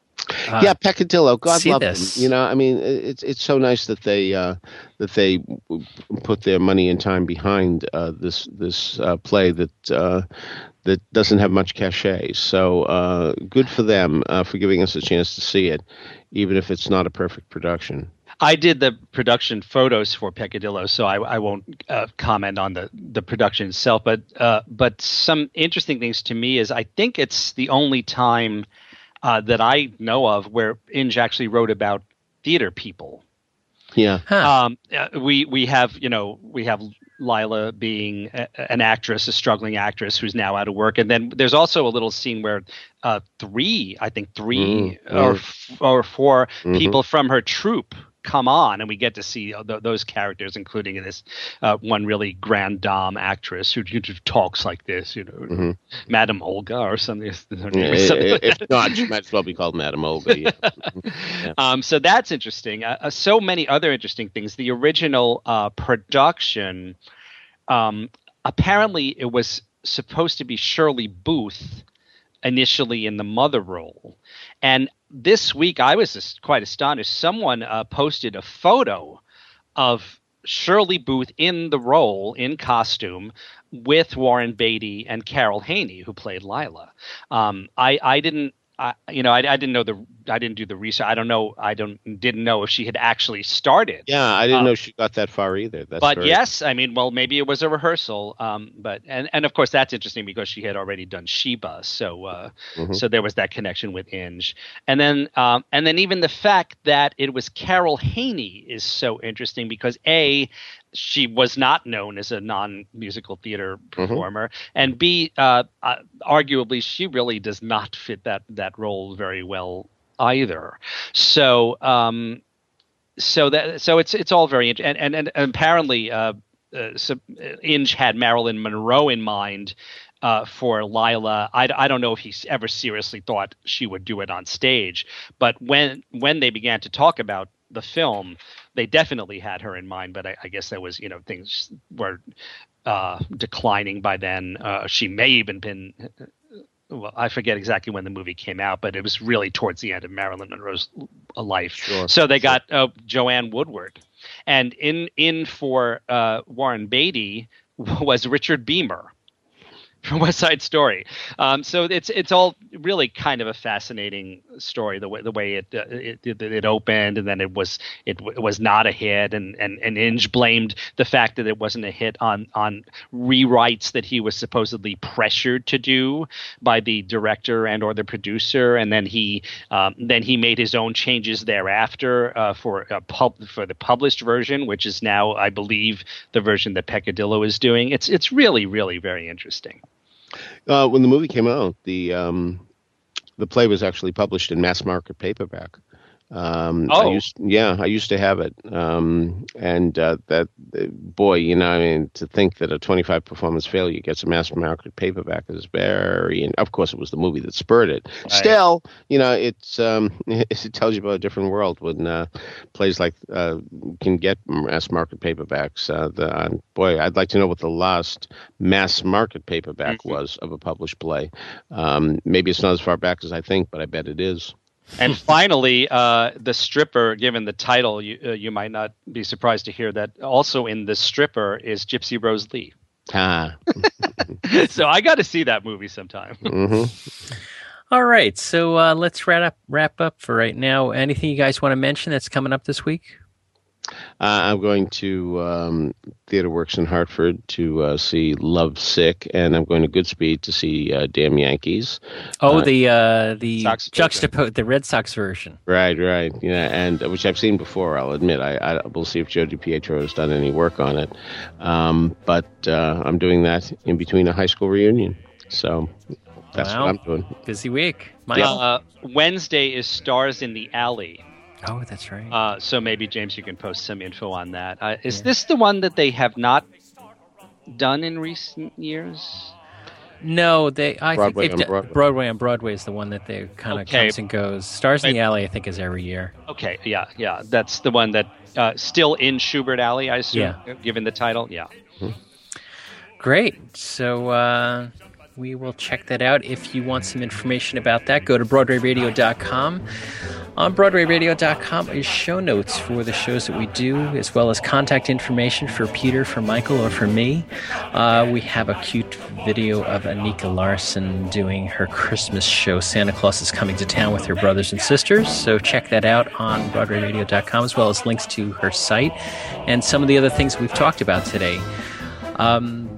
Uh, yeah, Peccadillo, God see love this. them. You know, I mean, it's it's so nice that they uh, that they put their money and time behind uh, this this uh, play that uh, that doesn't have much cachet. So uh, good for them uh, for giving us a chance to see it, even if it's not a perfect production. I did the production photos for Peccadillo, so I, I won't uh, comment on the, the production itself. But uh, but some interesting things to me is I think it's the only time uh, that I know of where Inge actually wrote about theater people. Yeah. Huh. Um, uh, we we have you know we have Lila being a, an actress, a struggling actress who's now out of work, and then there's also a little scene where uh, three, I think three mm, or mm. f- or four Mm-hmm. people from her troupe come on, and we get to see th- those characters, including this uh, one really grand dame actress who, who talks like this, you know, Mm-hmm. Madame Olga or something. Her name Yeah, is something like if that. not, she might as well be called Madame Olga. Yeah. Yeah. Um, so that's interesting. Uh, uh, so many other interesting things. The original uh, production, um, apparently it was supposed to be Shirley Booth initially in the mother role. And this week I was just quite astonished. Someone uh, posted a photo of Shirley Booth in the role, in costume, with Warren Beatty and Carol Haney, who played Lila. Um, I, I didn't, I, you know, I, I didn't know the, I didn't do the research. I don't know, I don't, didn't know if she had actually started. Yeah, I didn't Um, know she got that far either. That's but very- yes, I mean, well, maybe it was a rehearsal. Um, but and, and of course that's interesting because she had already done Sheba, so uh, Mhm. so there was that connection with Inge, and then um, and then even the fact that it was Carol Haney is so interesting because a she was not known as a non-musical theater performer, and b uh, uh, arguably she really does not fit that that role very well either. So. Um, So that so it's it's all very int- and and, and apparently uh, uh, so Inge had Marilyn Monroe in mind uh, for Lila. I, I don't know if he ever seriously thought she would do it on stage, but when when they began to talk about the film, they definitely had her in mind. But I, I guess that was you know things were uh, declining by then. Uh, she may even been. Well, I forget exactly when the movie came out, but it was really towards the end of Marilyn Monroe's life. Sure, so they sure. got uh, Joanne Woodward, and in in for uh, Warren Beatty was Richard Beamer from West Side Story. Um, so it's it's all really kind of a fascinating story. The way the way it uh, it, it it opened, and then it was it, it was not a hit, and and and Inge blamed the fact that it wasn't a hit on on rewrites that he was supposedly pressured to do by the director and or the producer, and then he um, then he made his own changes thereafter uh, for a pub for the published version, which is now I believe the version that Peccadillo is doing. It's it's really really very interesting. Uh, when the movie came out, the um, the play was actually published in mass market paperback. Um, Oh. I used, yeah, I used to have it, um, and uh, that uh, boy, you know, I mean, to think that a twenty-five performance failure gets a mass market paperback is very, and of course, it was the movie that spurred it. Right. Still, you know, it's um, it tells you about a different world when uh, plays like uh, can get mass market paperbacks. Uh, the uh, boy, I'd like to know what the last mass market paperback Mhm. was of a published play. Um, maybe it's not as far back as I think, but I bet it is. And finally, uh, the stripper, given the title, you, uh, you might not be surprised to hear that also in the stripper is Gypsy Rose Lee. Ah. So I got to see that movie sometime. Mm-hmm. All right, so uh, let's wrap up, wrap up for right now. Anything you guys want to mention that's coming up this week? Uh, I'm going to um, Theater Works in Hartford to uh, see Love Sick, and I'm going to Goodspeed to see uh, Damn Yankees. Oh, Uh, the uh, the Sox juxtapose the Red Sox version. Right, right, yeah, and uh, which I've seen before. I'll admit. I, I we'll see if Joe DiPietro has done any work on it, um, but uh, I'm doing that in between a high school reunion, so that's Wow. what I'm doing. Busy week. Michael? Uh, Wednesday is Stars in the Alley. Oh, that's right. Uh, so maybe, James, you can post some info on that. Uh, is this the one that they have not done in recent years? No, they. I Broadway think on they've Broadway. done, Broadway on Broadway is the one that they kind of Okay. comes and goes. Stars in the Alley, I think, is every year. Okay, yeah, yeah. That's the one that uh, still in Schubert Alley, I assume, Yeah. given the title. Yeah. Great. So uh, we will check that out. If you want some information about that, go to broadway radio dot com. On broadway radio dot com is show notes for the shows that we do, as well as contact information for Peter, for Michael, or for me. Uh, we have a cute video of Anika Larson doing her Christmas show, Santa Claus is Coming to Town, with her brothers and sisters. So check that out on broadway radio dot com, as well as links to her site and some of the other things we've talked about today. Um,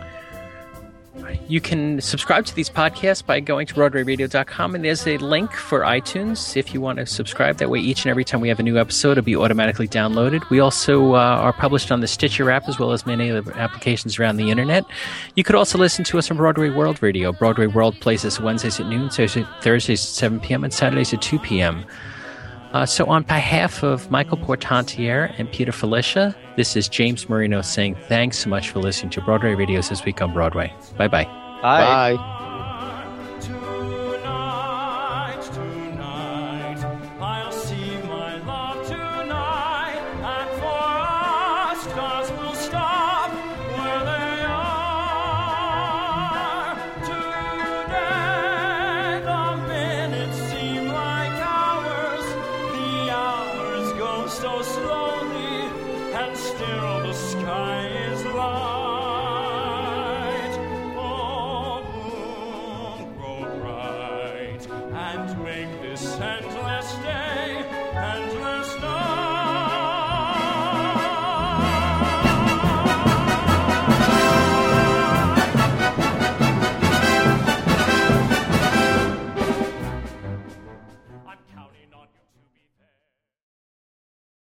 You can subscribe to these podcasts by going to broadway radio dot com, and there's a link for iTunes if you want to subscribe. That way, each and every time we have a new episode, it'll be automatically downloaded. We also uh, are published on the Stitcher app, as well as many other applications around the internet. You could also listen to us on Broadway World Radio. Broadway World plays us Wednesdays at noon, Thursdays at seven p.m., and Saturdays at two p.m. Uh, so on behalf of Michael Portantiere and Peter Felicia, this is James Marino saying thanks so much for listening to Broadway Radio's This Week on Broadway. Bye-bye. Bye. Bye. Tonight, tonight, I'll see my love tonight, and for us, stars will stop where they are. Today, the minutes seem like hours, the hours go so slowly, and still the sky is light. And make this endless day and